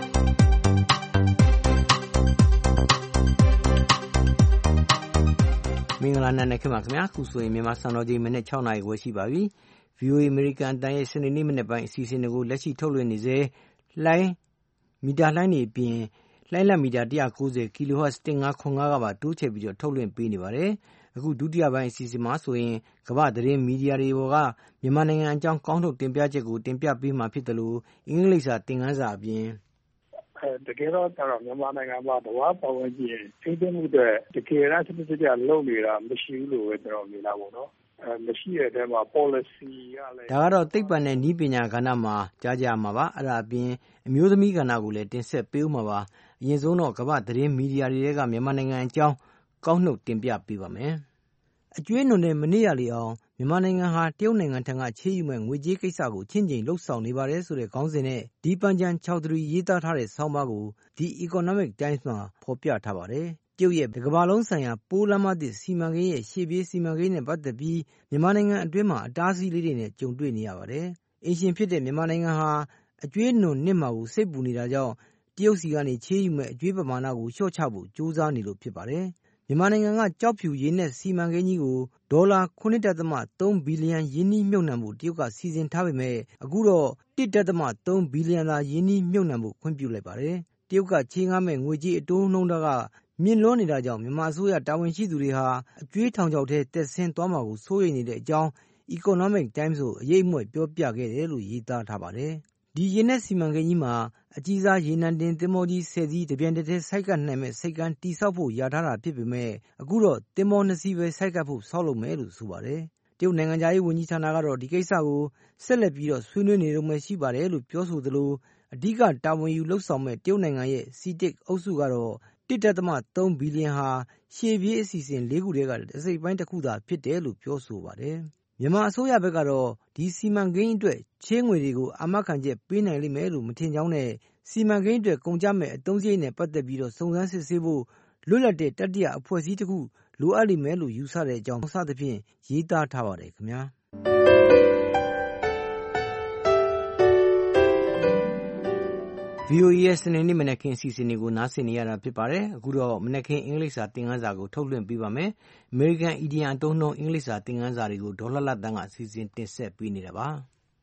မင်္ဂလာနံနက်ခင်းပါခင်ဗျာ။ခုဆိုရင်မြန်မာစံတော်ချိန်မနက်၆နာရီခွဲရှိပါပြီ။ ဗွီအိုအေ အမေရိကန်အသံရဲ့စနေနေ့မနက်ပိုင်းအစီအစဉ်တွေကိုလက်ရှိထုတ်လွှင့်နေစေလိုင်းမီတာလှိုင်းတွေအပြင်လှိုင်းလံမီတာ၁၉၀ kilohertz ၁၅ခွန်၅ကပါတိုးချဲ့ပြီးတော့ထုတ်လွှင့်ပေးနေပါတယ်။အခုဒုတိယပိုင်းအစီအစဉ်မှာဆိုရင်ကမ္ဘာသတင်းမီဒီယာတွေပေါ်ကမြန်မာနိုင်ငံအကြောင်းကောင်းထုတ်တင်ပြချက်ကိုတင်ပြပေးမှာဖြစ်တယ်လို့အင်္ဂလိပ်စာသင်ခန်းစာအပြင်တကယ်တော့မြန်မာနိုင်ငံမှာသဘာဝပတ်ဝန်းကျင်ထိန်းသိမ်းမှုတွေတကယ်တော့စနစ်တကျလုပ်နေတာမရှိဘူးလို့ပဲကျွန်တော်မြင်တာပေါ့နော်အဲမရှိတဲ့အထဲမှာ policy ကလည်းဒါကတော့သိပ္ပံနဲ့နည်းပညာကဏ္ဍမှာကြားကြမှာပါအဲ့ဒါအပြင်အမျိုးသမီးကဏ္ဍကိုလည်းတင်ဆက်ပေးဦးမှာပါအရင်ဆုံးတော့ကမ္ဘာသတင်းမီဒီယာတွေကမြန်မာနိုင်ငံအကြောင်းကောက်နှုတ်တင်ပြပေးပါမယ်အကျွေးနုံနဲ့မနေ့ရလေအောင်မြန်မာနိုင်ငံဟာတရုတ်နိုင်ငံထံကချေးယူမဲ့ငွေကြေးကိစ္စကိုချင်းချင်းလှုပ်ဆောင်နေပါတယ်ဆိုတဲ့ခေါင်းစဉ်နဲ့ဒီပန်ချန်၆သရီရေးသားထားတဲ့ဆောင်းပါးကို The Economic Times မှာဖော်ပြထားပါတယ်။တရုတ်ရဲ့ကမ္ဘာလုံးဆိုင်ရာပိုးလမ်းမသစ်စီမံကိန်းရဲ့ရှေ့ပြေးစီမံကိန်းနဲ့ပတ်သက်ပြီးမြန်မာနိုင်ငံအတွင်းမှာအတားအဆီးလေးတွေနဲ့ကြုံတွေ့နေရပါတယ်။အင်ရှင်ဖြစ်တဲ့မြန်မာနိုင်ငံဟာအကျွေးနုံနစ်မှာကိုစိတ်ပူနေတာကြောင့်တရုတ်စီကနေချေးယူမဲ့အကျွေးပမာဏကိုလျှော့ချဖို့ကြိုးစားနေလို့ဖြစ်ပါတယ်။မြန်မာနိုင်ငံကကြောက်ဖြူရေနက်စီမံကိန်းကြီးကိုဒေါ်လာ ၇.၃ ဘီလီယံရင်းနှီးမြှုပ်နှံမှုတရုတ်ကစီစဉ်ထားပေမဲ့အခုတော့ ၁.၃ ဘီလီယံသာရင်းနှီးမြှုပ်နှံမှုခွင့်ပြုလိုက်ပါတယ်။တရုတ်ကချေးငှားမဲ့ငွေကြေးအတိုးနှုန်းကမြင့်လွန်းနေတာကြောင့်မြန်မာအစိုးရတာဝန်ရှိသူတွေဟာအကျွေးထောင်ချောက်ထဲတက်ဆင်းသွားမှာကိုစိုးရိမ်နေတဲ့အကြောင်း Economic Times ကိုအရေးအမွက်ပြောပြခဲ့တယ်လို့ရေးသားထားပါတယ်။ဒီရေနက်စီမံကိန်းကြီးမှာအကြီးစားရေနံတင်သင်္ဘောကြီးဆယ်စီးတပြိုင်တည်းဆိုက်ကပ်နိုင်မဲ့စိတ်ကမ်းတိဆောက်ဖို့ရထားတာဖြစ်ပေမဲ့အခုတော့သင်္ဘောနှစ်စီးပဲဆိုက်ကပ်ဖို့ဆောက်လုပ်မယ်လို့ဆိုပါတယ်။တရုတ်နိုင်ငံသားရေးဝန်ကြီးဌာနကတော့ဒီကိစ္စကိုဆက်လက်ပြီးတော့ဆွေးနွေးနေတော့မှရှိပါတယ်လို့ပြောဆိုသလိုအဓိကတာဝန်ယူလှုပ်ဆောင်မဲ့တရုတ်နိုင်ငံရဲ့ စီတစ် အုပ်စုကတော့ ၁.၃ ဘီလီယံဟာရှေ့ပြေးအစီအစဉ်လေးခုတည်းကအစိပ်ပိုင်းတစ်ခုသာဖြစ်တယ်လို့ပြောဆိုပါတယ်။မြန်မာအစိုးရဘက်ကတော့ဒီစီမံကိန်းအတွက်ချေးငွေတွေကိုအာမခံချက်ပေးနိုင်လိမ့်မယ်လို့မထင်ကြောင်းနဲ့စီမံကိန်းအတွက်ကုန်ကျမဲ့အသုံးစရိတ်နဲ့ပတ်သက်ပြီးတော့စုံစမ်းစစ်ဆေးဖို့လွတ်လပ်တဲ့တတိယအဖွဲ့အစည်းတစ်ခုလိုအပ်လိမ့်မယ်လို့ယူဆတဲ့အကြောင်းစသဖြင့်ရေးသားထားပါတယ်ခင်ဗျာ။ ဗွီအိုအေ ရဲ့စနေနေ့မနက်ခင်းအစီအစဉ်တွေကိုနားဆင်နေရတာဖြစ်ပါတယ်။အခုတော့မနက်ခင်းအင်္ဂလိပ်စာသင်ခန်းစာကိုထုတ်လွှင့်ပေးပါမယ်။ American Idiom အသုံးနှုန်းအင်္ဂလိပ်စာသင်ခန်းစာတွေကိုဒေါ်လာလတန်းကအစီအစဉ်တင်ဆက်ပေးနေတာပါ။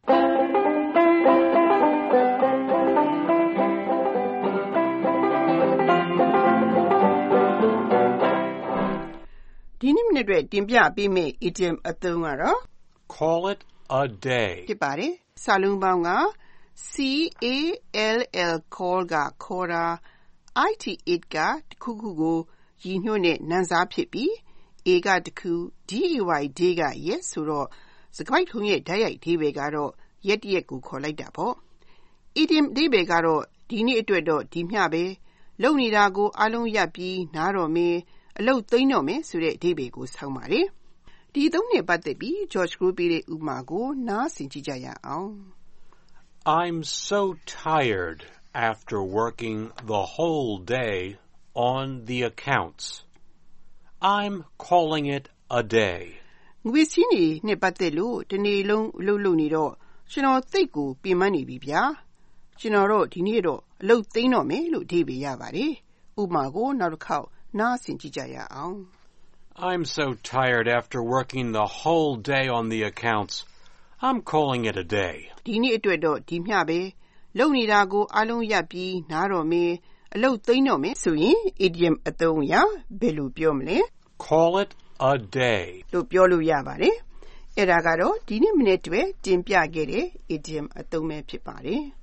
ဒီနေ့မနေ့အတွက်တင်ပြပေးမယ့် idiom အသုံးကတော့ Call it a day ဖြစ်ပါတယ်။စာလုံးပေါင်းက C A L L call ကခေါ်တာ I T it ကတခုခုကိုရည်ညွှန်းတဲ့နာမ်စားဖြစ်ပြီး A ကတခု D A Y day က yes ဆိုတော့စကားထုံးရဲ့ဓာတ်ရိုက်အဓိပ္ပာယ်ကတော့ရက်တရက်ကိုခေါ်လိုက်တာပေါ့။ idiom အဓိပ္ပာယ်ကတော့ဒီနေ့အတွက်တော့ဒီမျှပဲလုပ်နေတာကိုအလုံးရပ်ပြီးနားတော့မယ်အလုပ်သိမ်းတော့မယ်ဆိုတဲ့အဓိပ္ပာယ်ကိုဆောင်ပါတယ်။ဒီသုံးနဲ့ပတ်သက်ပြီး George Group ပေးတဲ့ဥပမာကိုနားဆင်ကြည့်ကြရအောင်။ I'm so tired after working the whole day on the accounts. I'm calling it a day. ငွေစင်းနေနဲ့ပတ်သက်လို့တနေ့လုံးအလုပ်လုပ်နေတော့ကျွန်တော်သိတ်ကိုပြင်ပန်းနေပြီဗျာ။ကျွန်တော်တို့ဒီနေ့တော့အလုပ်သိမ်းတော့မယ်လို့အဓိပ္ပာယ်ရပါတယ်။ဥပမာကိုနောက်တစ်ခေါက်နားဆင်ကြည့်ကြရအောင်။ I'm so tired after working the whole day on the accounts. I'm calling it a day. ဒီနေ့အတွက်တော့ဒီမျှပဲလုပ်နေတာကိုအလုံးရပ်ပြီးနားတော့မယ်အလုပ်သိမ်းတော့မယ်ဆိုရင် idiom အသုံးအရဘယ်လိုပြောမလဲ Call it a day လို့ပြောလို့ရပါတယ်။အဲ့ဒါကတော့ဒီနေ့မနေ့တွေတင်ပြခဲ့တဲ့ idiom အသုံးပဲဖြစ်ပါတယ်။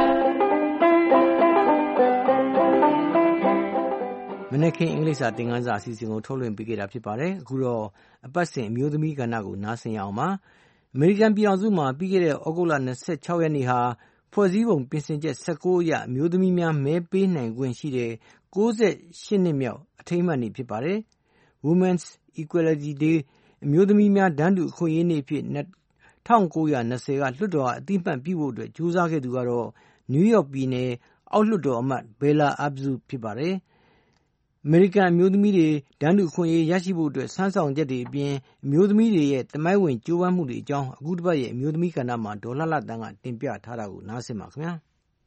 မနက်ခင်းအင်္ဂလိပ်စာသင်ခန်းစာအစီအစဉ်ကိုထုတ်လွှင့်ပေးခဲ့တာဖြစ်ပါတယ်။အခုတော့အပတ်စဉ်အမျိုးသမီးကဏ္ဍကိုနားဆင်ရအောင်ပါ။အမေရိကန်ပြည်ထောင်စုမှာပြီးခဲ့တဲ့ဩဂုတ်လ၂၆ရက်နေ့ဟာဖွဲ့စည်းပုံပြင်ဆင်ချက်၁၉အရအမျိုးသမီးများမဲပေးနိုင်ခွင့်ရှိတဲ့၉၈နှစ်မြောက်အထိမ်းအမှတ်နေ့ဖြစ်ပါတယ်။ Women's Equality Day အမျိုးသမီးများတန်းတူအခွင့်အရေးနေ့ဖြစ်၁၉၂၀ကလွှတ်တော်ကအသိအမှတ်ပြုဖို့အတွက်ကြိုးစားခဲ့သူကတော့နယူးယောက်ပြည်နယ်အောက်လွှတ်တော်အမတ် Bella Abzug ဖြစ်ပါတယ်။အမေရိကန်အမျိုးသမီးတွေတန်းတူအခွင့်အရေးရရှိဖို့အတွက်စမ်းဆောင်ချက်တွေအပြင်အမျိုးသမီးတွေရဲ့သမိုင်းဝင်ကြိုးပမ်းမှုတွေအကြောင်းအခုတစ်ပတ်ရဲ့အမျိုးသမီးကဏ္ဍမှာဒေါ်လှလှသန်းကတင်ပြထားတာကိုနားဆင်ပါခင်ဗျာ။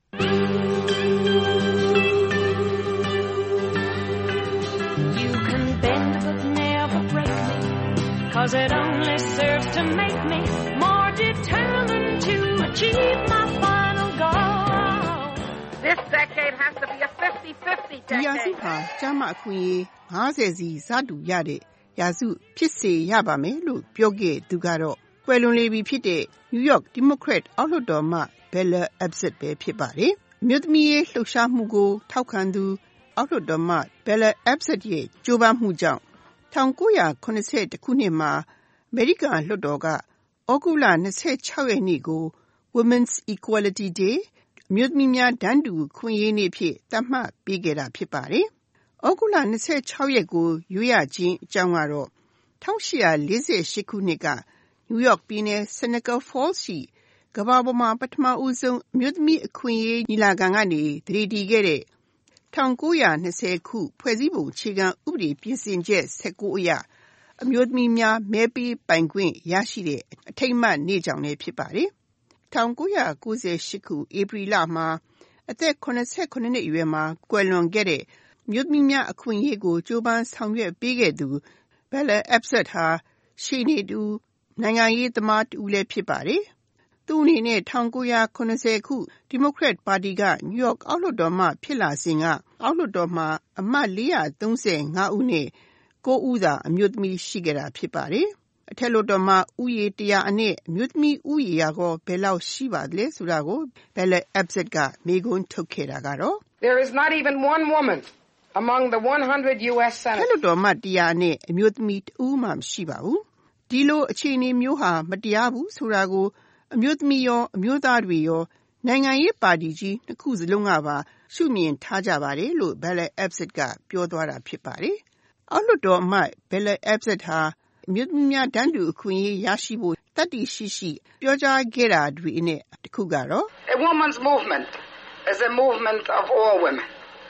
You can bend but never break me, 'cause it only serves to make me more determined to achieve my final goal. This decade has to be a fifty-fifty decade. ဒီရာစုဟာကျမအခွင့်အရေး၅၀စီစတူရတဲ့ရာစုဖြစ်စေရပါမယ်လို့ပြောခဲ့သူကတော့ကွယ်လွန်လေပြီဖြစ်တဲ့ New York Democrat အောက်လွှတ်တော်မှ Bella Abzug ပဲဖြစ်ပါတယ်။မြို့သမီးရေးလှုပ်ရှားမှုကိုထောက်ခံသူအောက်လွှတ်တော်မှ Bella Abzug ရဲ့ကြိုးပမ်းမှုကြောင့်၁၉၇၁ခုနှစ်မှာအမေရိကန်လွှတ်တော်ကဩဂုတ်လ၂၆ရက်နေ့ကို Women's Equality Day အမျိုးသမီးများတန်းတူခွင့်ရေးနေ့ဖြစ်သတ်မှတ်ပေးခဲ့တာဖြစ်ပါတယ်။ဩဂုတ်လ၂၆ရက်ကိုရွေးရခြင်းအကြောင်းကတော့၁၈၄၈ခုနှစ်ကနယူးယောက်ပြည်နယ် Seneca Falls ရှိကမ္ဘာပေါ်မှာပထမဦးဆုံးအမျိုးသမီးအခွင့်အရေးညီလာခံကနေတည်တည်ခဲ့တဲ့၁၉၂၀ခုဖွဲ့စည်းပုံအခြေခံဥပဒေပြင်ဆင်ချက်၁၉အရအမျိုးသမီးများမဲပေးပိုင်ခွင့်ရရှိတဲ့အထိမ်းအမှတ်နေ့ကြောင့်လည်းဖြစ်ပါတယ်။၁၉၉၈ခုဧပြီလမှာအသက်၇၇နှစ်အရွယ်မှာကွယ်လွန်ခဲ့တဲ့မြို့သမီးများအခွင့်အရေးကိုကြိုးပမ်းဆောင်ရွက်ပေးခဲ့သူ Bella Abzug ဟာရှေ့နေတူနိုင်ငံရေးသမားတူလည်းဖြစ်ပါတယ်။သူအနေနဲ့၁၉၇၀ခုဒီမိုကရက်ပါတီကနယူးယောက်အောက်လွှတ်တော်မှဖြစ်လာစဉ်ကအောက်လွှတ်တော်မှာအမတ်၄၃၅ဦးနဲ့၉ဦးသာအမျိုးသမီးရှိခဲ့တာဖြစ်ပါတယ်။အထက်လွှတ်တော်မှာဥယေ၁၀၀အနက်အမျိုးသမီးဥယေရာကောဘယ်လောက်ရှိပါသလဲဆိုတာကို Bella Abzug ကမေးခွန်းထုတ်ခဲ့တာကတော့ There is not even one woman among the one hundred U S senators. အထက်လွှတ်တော်မှာတရားနဲ့အမျိုးသမီးတဦးမှမရှိပါဘူး။ဒီလိုအခြေအနေမျိုးဟာမတရားဘူးဆိုတာကိုအမျိုးသမီးရောအမျိုးသားတွေရောနိုင်ငံရေးပါတီကြီးနှစ်ခုစလုံးကပါရှုမြင်ထားကြပါတယ်လို့ Bella Abzug ကပြောသွားတာဖြစ်ပါတယ်။အောက်လွှတ်တော်အမတ် Bella Abzug ဟာအမျိုးသမီးများတန်းတူအခွင့်အရေးရရှိဖို့တတ်သိရှိရှိပြောကြားခဲ့တာတွေနဲ့တစ်ခုကတော့ A woman's movement is a movement of all women.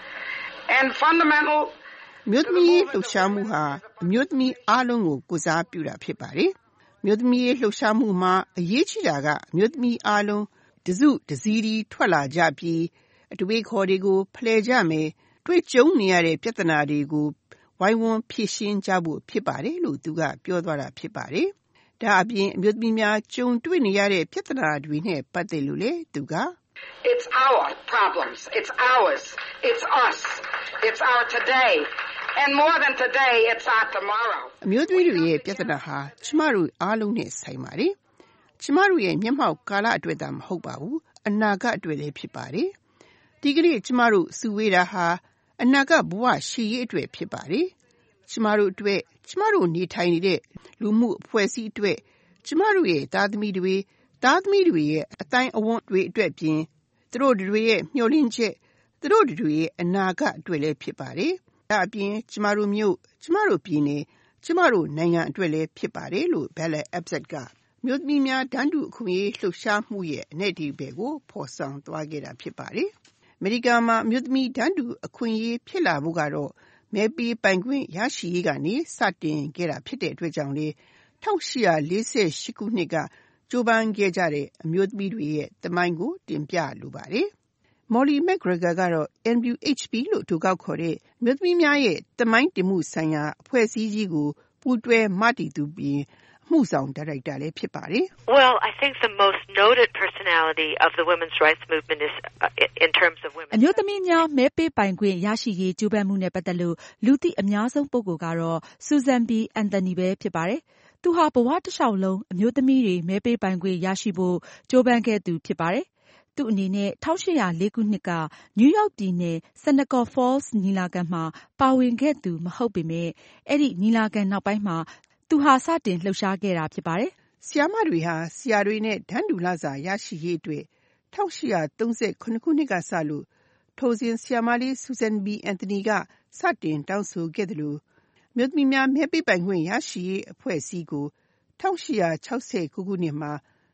And fundamental မြို့သမီးလှုပ်ရှားမှုဟာအမျိုးသမီးအားလုံးကိုကိုစားပြုတာဖြစ်ပါတယ်။မြို့သမီးလှုပ်ရှားမှုမှာအရေးကြီးတာကအမျိုးသမီးအားလုံးတစုတစည်းတီထွက်လာကြပြီးအတွေ့အခေါ်တွေကိုဖလှယ်ကြမယ်တွေ့ကြုံနေရတဲ့ပြဿနာတွေကိုဝိုင်းဝန်းဖြေရှင်းကြဖို့ဖြစ်ပါတယ်လို့သူကပြောသွားတာဖြစ်ပါတယ်။ဒါအပြင်အမျိုးသမီးများကြုံတွေ့နေရတဲ့ပြဿနာတွေနဲ့ပတ်သက်လို့လေသူက It's our problems. It's ours. It's us. It's our today. And more than today, it's our tomorrow. အမျိုးသမီးတွေရဲ့ပြဿနာဟာကျမတို့အားလုံးနဲ့ဆိုင်ပါတယ်။ကျမတို့ရဲ့မျက်မှောက်ကာလအတွက်သာမဟုတ်ပါဘူး။အနာဂတ်အတွက်လည်းဖြစ်ပါတယ်။ဒီကနေ့ကျမတို့စုဝေးတာဟာအနာဂတ်ဘဝရှေ့ရေးအတွက်ဖြစ်ပါတယ်။ကျမတို့အတွက်ကျမတို့နေထိုင်နေတဲ့လူမှုအဖွဲ့အစည်းအတွက်ကျမတို့ရဲ့သားသမီးတွေသားသမီးတွေရဲ့အတိုင်းအဝန်းတွေအတွက်ပြင်သူတို့တွေရဲ့မျှော်လင့်ချက်သူတို့တွေရဲ့အနာဂတ်အတွက်လည်းဖြစ်ပါတယ်။ဒါအပြင်ကျမတို့မျိုးကျမတို့ပြည်နယ်ကျမတို့နိုင်ငံအတွက်လည်းဖြစ်ပါတယ်လို့ Bella Abzug ကမြို့သမီးများတန်းတူအခွင့်အရေးလှုပ်ရှားမှုရဲ့အ내ဒီဘယ်ကိုဖော်ဆောင်သွားခဲ့တာဖြစ်ပါတယ်။အမေရိကန်မှာမြို့သမီးတန်းတူအခွင့်အရေးဖြစ်လာဖို့ကတော့မဲပေးပိုင်ခွင့်ရရှိရေးကနေစတင်ခဲ့တာဖြစ်တဲ့အတွက်ကြောင့်လေ၁၈၄၈ခုနှစ်ကကြိုးပမ်းခဲ့ကြတဲ့အမျိုးသမီးတွေရဲ့သမိုင်းကိုတင်ပြလိုပါတယ်။ Molly McGregor ကတော့ N W H P လို့အတိုကောက်ခေါ်တဲ့မြို့သမီးများရဲ့သမိုင်းတင်မှုဆိုင်ရာအဖွဲ့အစည်းကြီးကိုပူးတွဲမတည်သူပြီးအမှုဆောင်ဒါရိုက်တာလည်းဖြစ်ပါတယ်။ Well, I think the most noted personality of the women's rights movement is uh, in terms of women. အမျိုးသမီးများမဲပေးပိုင်ခွင့်ရရှိရေးကြိုးပမ်းမှုနဲ့ပတ်သက်လို့လူသိအများဆုံးပုဂ္ဂိုလ်ကတော့ Susan B. Anthony ပဲဖြစ်ပါတယ်။သူဟာဘဝတစ်လျှောက်လုံးအမျိုးသမီးတွေမဲပေးပိုင်ခွင့်ရရှိဖို့ကြိုးပမ်းခဲ့သူဖြစ်ပါတယ်။သူအနေနဲ့၁၈၀၄ခုနှစ်ကနယူးယောက်ပြည်နယ် Seneca Falls ညီလာခံမှာပါဝင်ခဲ့သူမဟုတ်ပေမဲ့အဲ့ဒီညီလာခံနောက်ပိုင်းမှာသူဟာစတင်လှုပ်ရှားခဲ့တာဖြစ်ပါတယ်။ဆရာမတွေဟာဆရာတွေနဲ့တန်းတူလစာရရှိရေးအတွက်၁၈၃၇ခုနှစ်ကစလို့ထိုစဉ်ဆရာမလေး Susan B. Anthony ကစတင်တောင်းဆိုခဲ့တယ်လို့မြို့သမီးများမဲပေးပိုင်ခွင့်ရရှိရေးအဖွဲ့အစည်းကို၁၈၆၉ခုနှစ်မှာ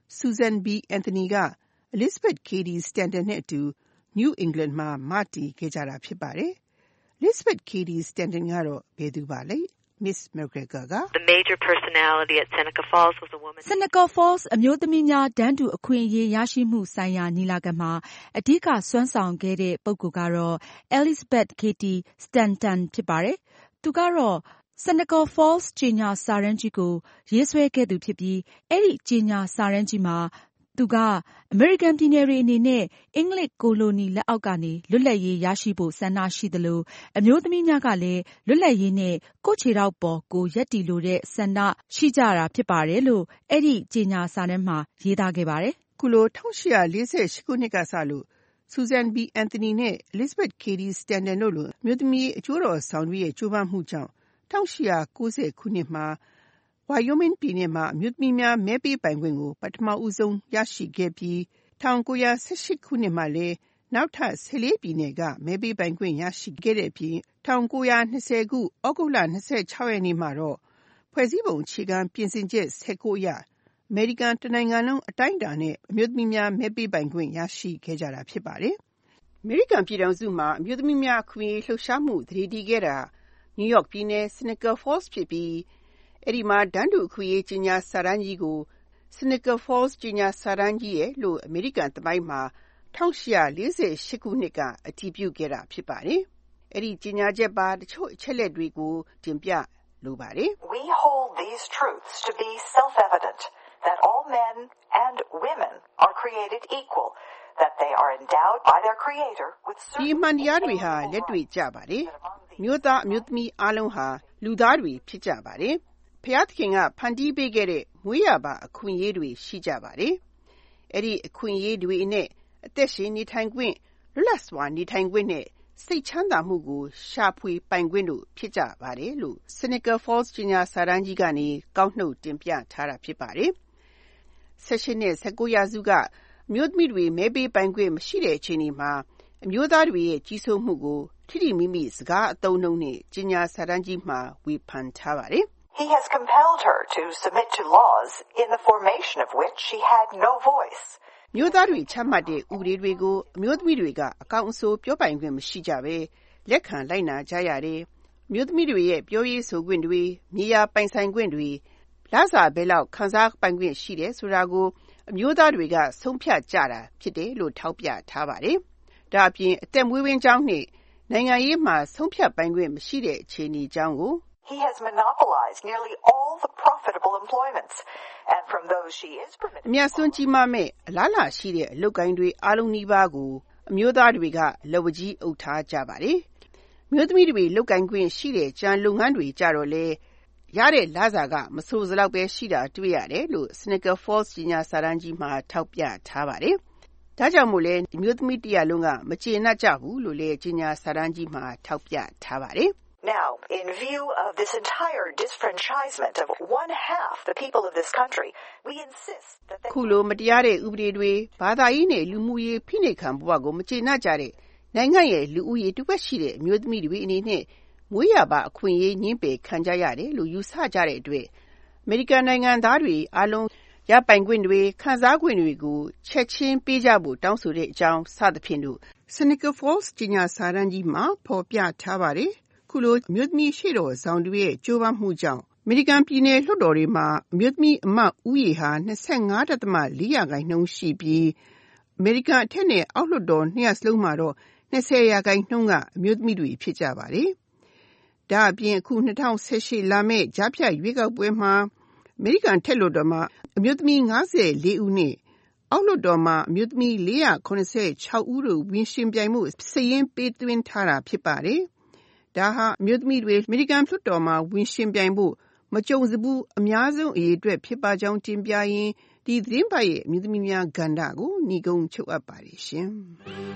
Susan B. Anthony က Elizabeth Cady Stanton နဲ့အတူ New England မှာမတည်ခဲ့ကြတာဖြစ်ပါတယ်။ Elizabeth Cady Stanton ကတော့ဘယ်သူပါလဲ။ Miss McGregor က The major personality at Seneca Falls was a woman. Seneca Falls အမျိုးသမီးများတန်းတူအခွင့်အရေးရရှိမှုဆိုင်ရာညီလာခံမှာအဓိကစွမ်းဆောင်ခဲ့တဲ့ပုဂ္ဂိုလ်ကတော့ Elizabeth Cady Stanton ဖြစ်ပါတယ်။သူကတော့ Seneca Falls ကြေညာစာတမ်းကြီးကိုရေးဆွဲခဲ့သူဖြစ်ပြီးအဲ့ဒီကြေညာစာတမ်းကြီးမှာသူကအမေရိကန်ပြည်နယ်တွေအနေနဲ့အင်္ဂလိပ်ကိုလိုနီလက်အောက်ကနေလွတ်လပ်ရေးရရှိဖို့ဆန္ဒရှိသလိုအမျိုးသမီးများကလည်းလွတ်လပ်ရေးနဲ့ကိုယ့်ခြေထောက်ပေါ်ကိုရပ်တည်လိုတဲ့ဆန္ဒရှိကြတာဖြစ်ပါတယ်လို့အဲ့ဒီကြေညာစာတမ်းမှာရေးသားခဲ့ပါတယ်။ခုလို၁၈၄၈ခုနှစ်ကစလို့ Susan B. Anthony နဲ့ Elizabeth Cady Stanton တို့လိုအမျိုးသမီးအကျိုးတော်ဆောင်တွေရဲ့ကြိုးပမ်းမှုကြောင့်၁၈၉၀ခုနှစ်မှာWyoming ပြည်နယ်မှာအမျိုးသမီးများမဲပေးပိုင်ခွင့်ကိုပထမဦးဆုံးရရှိခဲ့ပြီး၁၉၁၈ခုနှစ်မှာလည်းနောက်ထပ်၁၄ပြည်နယ်ကမဲပေးပိုင်ခွင့်ရရှိခဲ့တဲ့အပြင်၁၉၂၀ခုဩဂုတ်လ၂၆ရက်နေ့မှာတော့ဖွဲ့စည်းပုံအခြေခံပြင်ဆင်ချက်၁၉အရအမေရိကန်တနိုင်ငံလုံးအတိုင်းအတာနဲ့အမျိုးသမီးများမဲပေးပိုင်ခွင့်ရရှိခဲ့ကြတာဖြစ်ပါတယ်။အမေရိကန်ပြည်ထောင်စုမှာအမျိုးသမီးများအခွင့်အရေးလှုပ်ရှားမှုတည်တည်ခဲ့တာနယူးယောက်ပြည်နယ် Seneca Falls ဖြစ်ပြီးအဲ့ဒီမှာတန်းတူအခွင့်အရေးကြေညာစာတမ်းကြီးကို Seneca Falls ကြေညာစာတမ်းကြီးရဲ့လို့အမေရိကန်သမိုင်းမှာ၁၈၄၈ခုနှစ်ကအတည်ပြုခဲ့တာဖြစ်ပါတယ်။အဲ့ဒီကြေညာချက်ပါတချို့အချက်လက်တွေကိုတင်ပြလိုပါတယ်။ We hold these truths to be self-evident that all men and women are created equal, that they are endowed by their creator with certain ဒီမှန်တရားတွေဟာလက်တွေ့ကြပါတယ်။မြို့သားအမျိုးသမီးအားလုံးဟာလူသားတွေဖြစ်ကြပါတယ်။ဖျားသခင်ကဖန်တီးပေးခဲ့တဲ့မွေးရပါအခွင့်အရေးတွေရှိကြပါတယ်။အဲ့ဒီအခွင့်အရေးတွေနဲ့အသက်ရှင်နေထိုင်ခွင့်လွတ်လပ်စွာနေထိုင်ခွင့်နဲ့စိတ်ချမ်းသာမှုကိုရှာဖွေပိုင်ခွင့်တို့ဖြစ်ကြပါတယ်လို့ Seneca Falls ကြေညာစာတမ်းကြီးကနေကောက်နှုတ်တင်ပြထားတာဖြစ်ပါတယ်။၁၈နဲ့၁၉ရာစုကအမျိုးသမီးတွေမဲပေးပိုင်ခွင့်မရှိတဲ့အချိန်တွေမှာအမျိုးသားတွေရဲ့ကြီးစိုးမှုကိုထိထိမိမိစကားအသုံးနှုန်းနဲ့ကြေညာစာတမ်းကြီးမှာဝေဖန်ထားပါတယ်။ He has compelled her to submit to laws in the formation of which she had no voice. မြို့သားတွေချမှတ်တဲ့ဥပဒေတွေကိုအမျိုးသမီးတွေကအကောင့်အဆိုးပြောပိုင်ခွင့်မရှိကြပဲလက်ခံလိုက်နာကြရတယ်။မြို့သမီးတွေရဲ့ပြောရေးဆိုခွင့်တွေမြေယာပိုင်ဆိုင်ခွင့်တွေလစာဘယ်လောက်ခံစားပိုင်ခွင့်ရှိတယ်ဆိုတာကိုအမျိုးသားတွေကဆုံးဖြတ်ကြတာဖြစ်တယ်လို့ထောက်ပြထားပါတယ်။ဒါအပြင်အသက်မွေးဝမ်းကြောင်းနဲ့နိုင်ငံရေးမှာဆုံးဖြတ်ပိုင်ခွင့်မရှိတဲ့အခြေအနေအကြောင်းကို He has monopolized nearly all the profitable employments, and from those she is permitted. အများဆုံးကြီးမားမဲ့အလားလာရှိတဲ့အလုပ်ကိုင်းတွေအားလုံးနီးပါးကိုအမျိုးသားတွေကလက်ဝကြီးအုပ်ထားကြပါတယ်။မြို့သမီးတွေလုပ်ကိုင်းခွင့်ရှိတဲ့ကြံလုပ်ငန်းတွေကြတော့လေရတဲ့လစာကမဆိုးစလောက်ပဲရှိတာတွေ့ရတယ်လို့ Seneca Falls ကြီးညာစာတမ်းကြီးမှာထောက်ပြထားပါတယ်။ဒါကြောင့်မို့လဲမြို့သမီးတရားလုံးကမကျေနပ်ကြဘူးလို့လေကြီးညာစာတမ်းကြီးမှာထောက်ပြထားပါတယ်။ Now, in view of this entire disfranchisement of one half the people of this country, we insist that they ခုလိုမတရားတဲ့ဥပဒေတွေဘာသာရေးနဲ့လူမှုရေးဖိနှိပ်ခံဘဝကိုမကျေနပ်ကြတဲ့နိုင်ငံရဲ့လူဦးရေတစ်ဝက်ရှိတဲ့အမျိုးသမီးတွေအနေနဲ့မွေးရပါအခွင့်အရေးညှင်းပယ်ခံကြရတယ်လို့ယူဆကြတဲ့အတွက်အမေရိကန်နိုင်ငံသားတွေအားလုံးရပိုင်ခွင့်တွေခံစားခွင့်တွေကိုချက်ချင်းပေးကြဖို့တောင်းဆိုတဲ့အကြောင်းစသဖြင့်တို့ Seneca Falls ကြီးညာစာတမ်းကြီးမှာဖော်ပြထားပါတယ်။ခုလိုအမျိုးသမီးရှေ့တော်ဆောင်တွေရဲ့ကြိုးပမ်းမှုကြောင့်အမေရိကန်ပြည်နယ်လွှတ်တော်တွေမှာအမျိုးသမီးအမတ်ဦးရေဟာ၂၅ဒသမ၄ရာခိုင်နှုန်းရှိပြီးအမေရိကန်အထက်နဲ့အောက်လွှတ်တော်နှစ်ရပ်စလုံးမှာတော့၂၀ရာခိုင်နှုန်းကအမျိုးသမီးတွေဖြစ်ကြပါတယ်။ဒါအပြင်အခု၂၀၁၈လာမယ့်ကြားဖြတ်ရွေးကောက်ပွဲမှာအမေရိကန်ထက်လွှတ်တော်မှာအမျိုးသမီး၅၄ဦးနဲ့အောက်လွှတ်တော်မှာအမျိုးသမီး၄၇၆ဦးတို့ဝင်ရှင်ပြိုင်မှုစာရင်းပေးသွင်းထားတာဖြစ်ပါတယ်။ဒါဟာအမျိုးသမီးတွေအမေရိကန်လွှတ်တော်မှာဝင်ရှင်ပြိုင်ဖို့မကြုံစဘူးအများဆုံးအရေးအတွက်ဖြစ်ပါကြောင်းတင်ပြရင်းဒီသတင်းပတ်ရဲ့အမျိုးသမီးများကဏ္ဍကိုညီကုန်းချုပ်အပ်ပါတယ်ရှင်။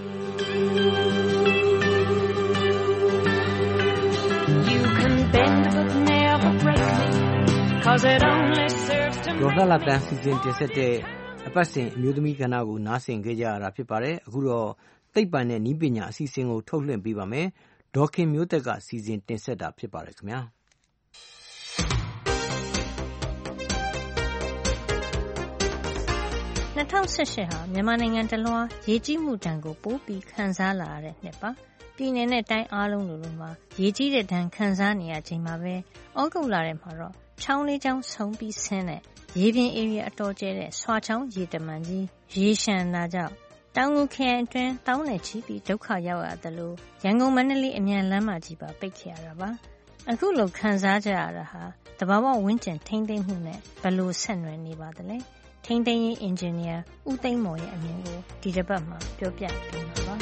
You can bend but never break me cause it only serves to ဒေါ်လာတန်စီစဉ်တင်ဆက်တဲ့အပတ်စဉ်အမျိုးသမီးကဏ္ဍကိုနားဆင်ကြကြရတာဖြစ်ပါတယ်အခုတော့သိပ္ပံနဲ့နည်းပညာအစီအစဉ်ကိုထုတ်လွှင့်ပေးပါမယ်ဒေါ်ခင်မျိုးသက်ကစီစဉ်တင်ဆက်တာဖြစ်ပါတယ်ခင်ဗျာ၂၀၁၈ဟာမြန်မာနိုင်ငံတလွှားရေကြီးမှုဒဏ်ကိုပိုပြီးခံစားလာရတဲ့နှစ်ပါပြည်내နဲ့တိုင်းအားလုံးလိုလိုမှာရေကြီးတဲ့ဒဏ်ခံစားနေရချိန်မှာပဲဩဂုတ်လထဲမှာတော့ချောင်းလေးချောင်းဆုံပြီးဆင်းတဲ့ရေပြင်ဧရိယာအတော်ကျဲတဲ့ဆွာချောင်းရေတမန်ကြီးရေရှမ်းတာကြောင့်တောင်ငူခရိုင်အတွင်းတောင်းနဲ့ချီပြီးဒုက္ခရောက်ရတယ်လို့ရန်ကုန်မန္တလေးအမြန်လမ်းမကြီးပါပိတ်ခဲ့ရတာပါအခုလိုခံစားကြရတာဟာတဘာဝဝင်းကျင်ထိမ့်သိမ့်မှုနဲ့ဘယ်လိုဆက်နွယ်နေပါသလဲထိန်းသိမ်းရေးအင်ဂျင်နီယာဦးသိန်းမော်ရဲ့အမြင်ကိုဒီတစ်ပတ်မှာပြောပြပေးမှာပါ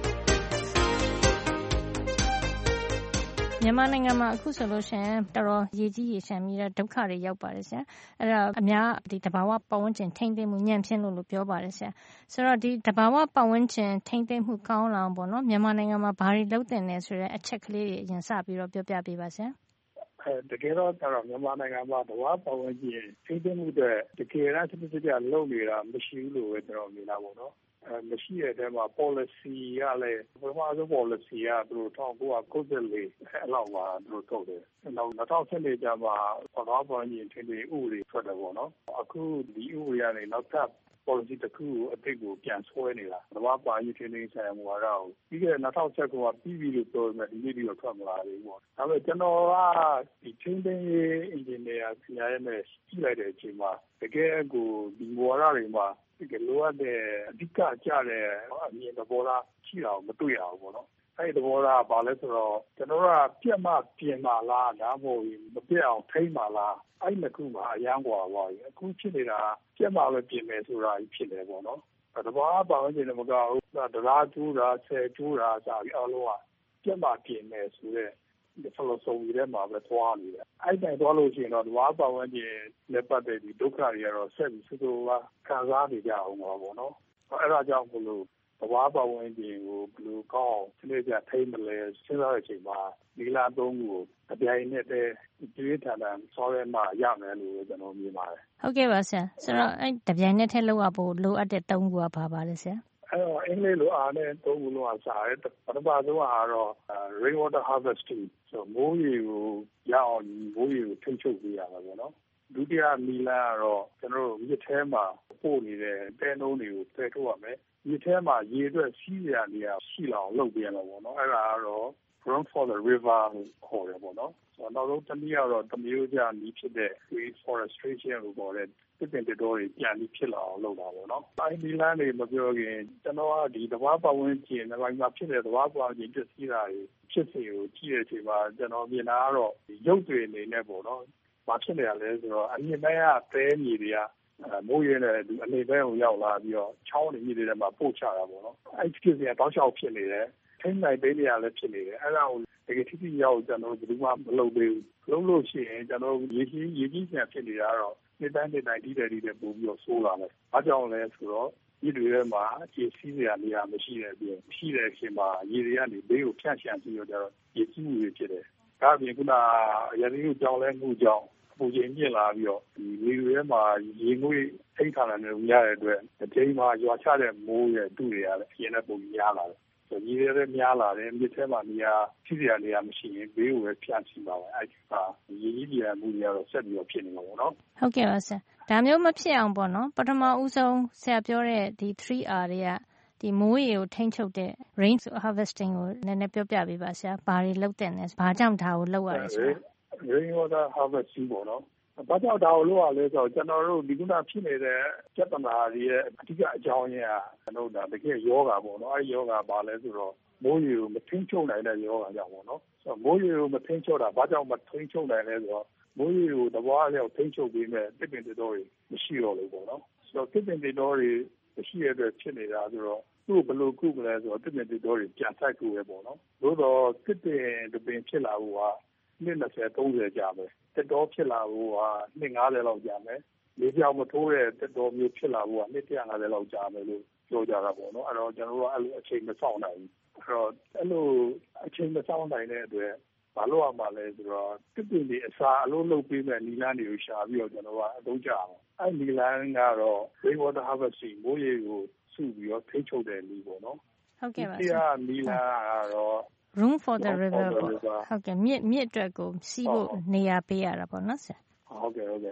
မြန်မာနိုင်ငံမှာအခုဆိုလို့ရှိရင်တော်တော်ရေကြီးရေရှမ်းပြီးတော့ဒုက္ခတွေရောက်ပါတယ်ဆရာအဲ့ဒါအများဒီတဘာဝပတ်ဝန်းကျင်ထိန်းသိမ်းမှုညံ့ဖျင်းလို့လို့ပြောပါတယ်ဆရာဆိုတော့ဒီတဘာဝပတ်ဝန်းကျင်ထိန်းသိမ်းမှုကောင်းလာအောင်ပေါ့နော်မြန်မာနိုင်ငံမှာဘာတွေလုပ်တင်နေဆိုတဲ့အချက်ကလေးတွေအရင်စပြီးတော့ပြောပြပေးပါဆရာအဲတကယ်တော့တော့မြန်မာနိုင်ငံမှာတဘာဝပတ်ဝန်းကျင်ထိန်းသိမ်းမှုတွေတကယ်တော့စစ်စစ်ကြလုပ်နေတာမရှိဘူးလို့ပဲကျွန်တော်မြင်တာပေါ့နော်အဲမရှိတဲ့အဲမှာ policy ကလည်းဘယ်မှာဆို policy ကသူတို့၁၉၉၄အလောက်မှာသူတို့ထုတ်တယ်နောက်၂၀၁၄ကျမှတဘာဝပတ်ဝန်းကျင်ထိန်းသိမ်းဥပဒေထွက်တယ်ပေါ့နော်အခုဒီဥပဒေကနေနောက်ထပ်policy တခုကိုအတိတ်ကိုပြန်ဆွဲနေတာတဘာဝပတ်ဝန်းကျင်ထိန်းသိမ်းဆိုင်ရာမူဝါဒကိုပြီးခဲ့တဲ့၂၀၁၉ကပြီးပြီလို့ပြောနေတယ်ဒီနေ့ဒီတော့ထွက်မလာသေးဘူးပေါ့ဒါပေမဲ့ကျွန်တော်ကဒီထိန်းသိမ်းရေးအင်ဂျင်နီယာပညာရေးနဲ့ကြည့်လိုက်တဲ့အချိန်မှာတကယ်ကိုဒီမူဝါဒတွေမှာဒီကလိုအပ်တဲ့အဓိကကျတဲ့အမြင်သဘောထားရှိတာကိုမတွေ့ရဘူးပေါ့နော်အဲ့ဒီသဘောထားကဘာလဲဆိုတော့ကျွန်တော်တို့ကပြက်မှပြင်ပါလားဒါမှမဟုတ်မပြက်အောင်ထိန်းပါလားအဲ့ဒီခုမှာအရန်กว่าပါပြီအခုဖြစ်နေတာပြက်မှပဲပြင်မယ်ဆိုတာကြီးဖြစ်နေပေါ့နော်တဘာပါဝင်နေမကောက်ဘူးဒရာကျူးတာဆယ်ကျူးတာစပြီးအလုံးကပြက်မှပြင်မယ်ဆိုတဲ့ဒီဖလိုဆိုရမှာပဲသွားနေတယ်အဲ့တိုင်သွားလို့ရှိရင်တော့ဒဘာပါဝင်နေလက်ပတ်တဲ့ဒီဒုက္ခတွေကတော့ဆက်ပြီးစိုးစိုးကခံစားနေကြအောင်ပါပေါ့နော်အဲ့ဒါကြောင့်မလို့တဘာပတ်ဝန်းကျင်ကိုဘယ်လိုကောင်းစနစ်ကြထိမ့်မလဲစဉ်းစားတဲ့အချိန်မှာဒီလာသုံးခုကိုအပြိုင်နဲ့တည်းဒီထန်ထန်ဆောရဲမှာရမယ်လို့ကျွန်တော်မြင်ပါတယ်ဟုတ်ကဲ့ပါဆရာဆိုတော့အဲ့တပြိုင်နဲ့တည်းလောက်ရဖို့လိုအပ်တဲ့သုံးခုကဘာပါလဲဆရာအဲ့တော့အင်္ဂလိပ်လိုအားနဲ့သုံးခုလုံးကစားတယ်ပထမဆုံးကတော့ rain water harvesting ဆိုမိုးရေကိုရအောင်မိုးရေကိုထိန်းချုပ်ပေးရမှာပေါ့နော်ဒုတိယမီလကတော့ကျွန်တော်တို့မြစ်ထဲမှာပို့နေတဲ့တဲနှုံးတွေကိုဖယ်ထုတ်ရမယ်မြစ်ထဲမှာရေအတွက်စီးရနေရရှိလာအောင်လုပ်ပေးရမှာပေါ့နော်အဲ့ဒါကတော့ run for the river ကိုခေါ်တယ်ပေါ့နော်ဆိုတော့နောက်တစ်နည်းကတော့တမျိုးကြနီးဖြစ်တဲ့ reforestation ကိုခေါ်တဲ့တစ်ပင်တစ်တော်တွေပြန်ပြီးဖြစ်လာအောင်လုပ်တာပေါ့နော်အဲ့ဒီလမ်းတွေမပြောခင်ကျွန်တော်ကဒီတဘာပတ်ဝန်းကျင်နိုင်ငံမှာဖြစ်တဲ့တဘာပတ်ဝန်းကျင်ဖြစ်စီတာတွေဖြစ်စီကိုကြည့်တဲ့အချိန်မှာကျွန်တော်မြင်တာကတော့ရုပ်တွေအနေနဲ့ပေါ့နော်ဘာဖြစ်နေရလဲဆိုတော့အမြင့်ပိုင်းကတဲမြေတွေကမိုးရဲတဲ့ဒီအနေဘက်ကိုရောက်လာပြီးတော့ချောင်းတွေမြေတွေထဲမှာပို့ချတာပေါ့နော်အဲ့ဒီကိစ္စကတောက်လျှောက်ဖြစ်နေတယ်ထိန်းနိုင်ပေးနေရလဲဖြစ်နေတယ်အဲ့ဒါကိုတကယ်ထိထိရောက်ကျွန်တော်တို့ဘယ်သူမှမလုပ်သေးဘူးလုပ်လို့ရှိရင်ကျွန်တော်ရေကြီးရေကြီးပြန်ဖြစ်နေတာတော့နေ့တိုင်းနေ့တိုင်းဒီတဲ့ဒီတဲ့ပို့ပြီးတော့ဆိုးလာတယ်ဘာကြောင့်လဲဆိုတော့ဒီတွေထဲမှာရေစီးစရာနေရာမရှိတဲ့အပြင်ရှိတဲ့အချိန်မှာရေတွေကနေဘေးကိုဖြန့်ချန်ပြီးတော့ကျတော့ရေကြီးမှုတွေဖြစ်တယ်ဒါအပြင်ခုနရာသီဥတုကြောင့်လဲမှုကြောင့်ပူချိန်မြင့်လာပြီးတော့ဒီလေတွေထဲမှာရေငွေ့ထိန်းထားတယ်လို့ရတဲ့အတွက်ဒီချိန်မှာရွာချတဲ့မိုးရဲ့တူတွေကလည်းအရင်ကပုံများလာတယ်ဆိုရေတွေလည်းများလာတယ်မြစ်ထဲမှာနေရာစီးစရာနေရာမရှိရင်ဘေးကိုပဲဖြန့်စီပါပဲအဲ့ဒီကရေကြီးပြန်မှုတွေကတော့ဆက်ပြီးတော့ဖြစ်နေမှာပေါ့နော်ဟုတ်ကဲ့ပါဆရာဒါမျိုးမဖြစ်အောင်ပေါ့နော်ပထမဦးဆုံးဆရာပြောတဲ့ဒီ three R တွေကဒီမိုးရေကိုထိန်းချုပ်တဲ့ rain harvesting ကိုနည်းနည်းပြောပြပေးပါဆရာဘာတွေလုပ်တဲ့လဲဘာကြောင့်ဒါကိုလုပ်ရလဲဆိုတာ rain water harvesting ပေါ့နော်ဘာကြောင့်ဒါကိုလုပ်ရလဲဆိုတော့ကျွန်တော်တို့ဒီကုနာဖြစ်နေတဲ့ပြဿနာတွေရဲ့အဓိကအကြောင်းရင်းကကျွန်တော်တို့ဒါတကယ်ယောဂါပေါ့နော်အဲဒီယောဂါဘာလဲဆိုတော့မိုးရေကိုမထိန်းချုပ်နိုင်တဲ့ယောဂါကြောင့်ပေါ့နော်ဆိုတော့မိုးရေကိုမထိန်းချုပ်တာဘာကြောင့်မထိန်းချုပ်နိုင်လဲဆိုတော့မိုးရေကိုတဘွားလျောက်ထိန်းချုပ်ပေးမဲ့တစ်ပင်တစ်တော်တွေမရှိတော့လို့ပေါ့နော်ဆိုတော့တစ်ပင်တစ်တော်တွေမရှိရတဲ့ဖြစ်နေတာဆိုတော့သူ့ဘယ်လိုကုမလဲဆိုတော့တစ်ပင်တစ်တော်တွေပြန်ဆိုင်ကုပဲပေါ့နော်သို့တော့တစ်ပင်တစ်ပင်ဖြစ်လာဖို့ကနှစ်၂၀ သုံးဆယ်ကြာမယ်တက်တော်ဖြစ်လာဖို့ကနှစ်၅၀လောက်ကြာမယ်လေပြောင်မထိုးတဲ့တက်တော်မျိုးဖြစ်လာဖို့ကနှစ်၁၅၀လောက်ကြာမယ်လို့ပြောကြတာပေါ့နော်အဲ့တော့ကျွန်တော်တို့ကအဲ့လိုအချိန်မစောင့်နိုင်ဘူးအဲ့တော့အဲ့လိုအချိန်မစောင့်နိုင်တဲ့အတွက်ဘာလို့ရမှာလဲဆိုတော့တစ်ပင်တွေအစာအလုံးလုပ်ပေးမဲ့နီလန်းတွေကိုရှာပြီးတော့ကျွန်တော်ကအသုံးချအောင်အဲ့နီလန်းကတော့ rain water harvesting မိုးရေကိုစုပြီးတော့ထိချုပ်တဲ့နီပေါ့နော်ဟုတ်ကဲ့ပါဆရာနီလန်းကတော့ room for the river ပေါ့ဟုတ်ကဲ့မြစ်မြစ်အတွက်ကိုစီးဖို့နေရာပေးရတာပေါ့နော်ဆရာဟုတ်ကဲ့ဟုတ်ကဲ့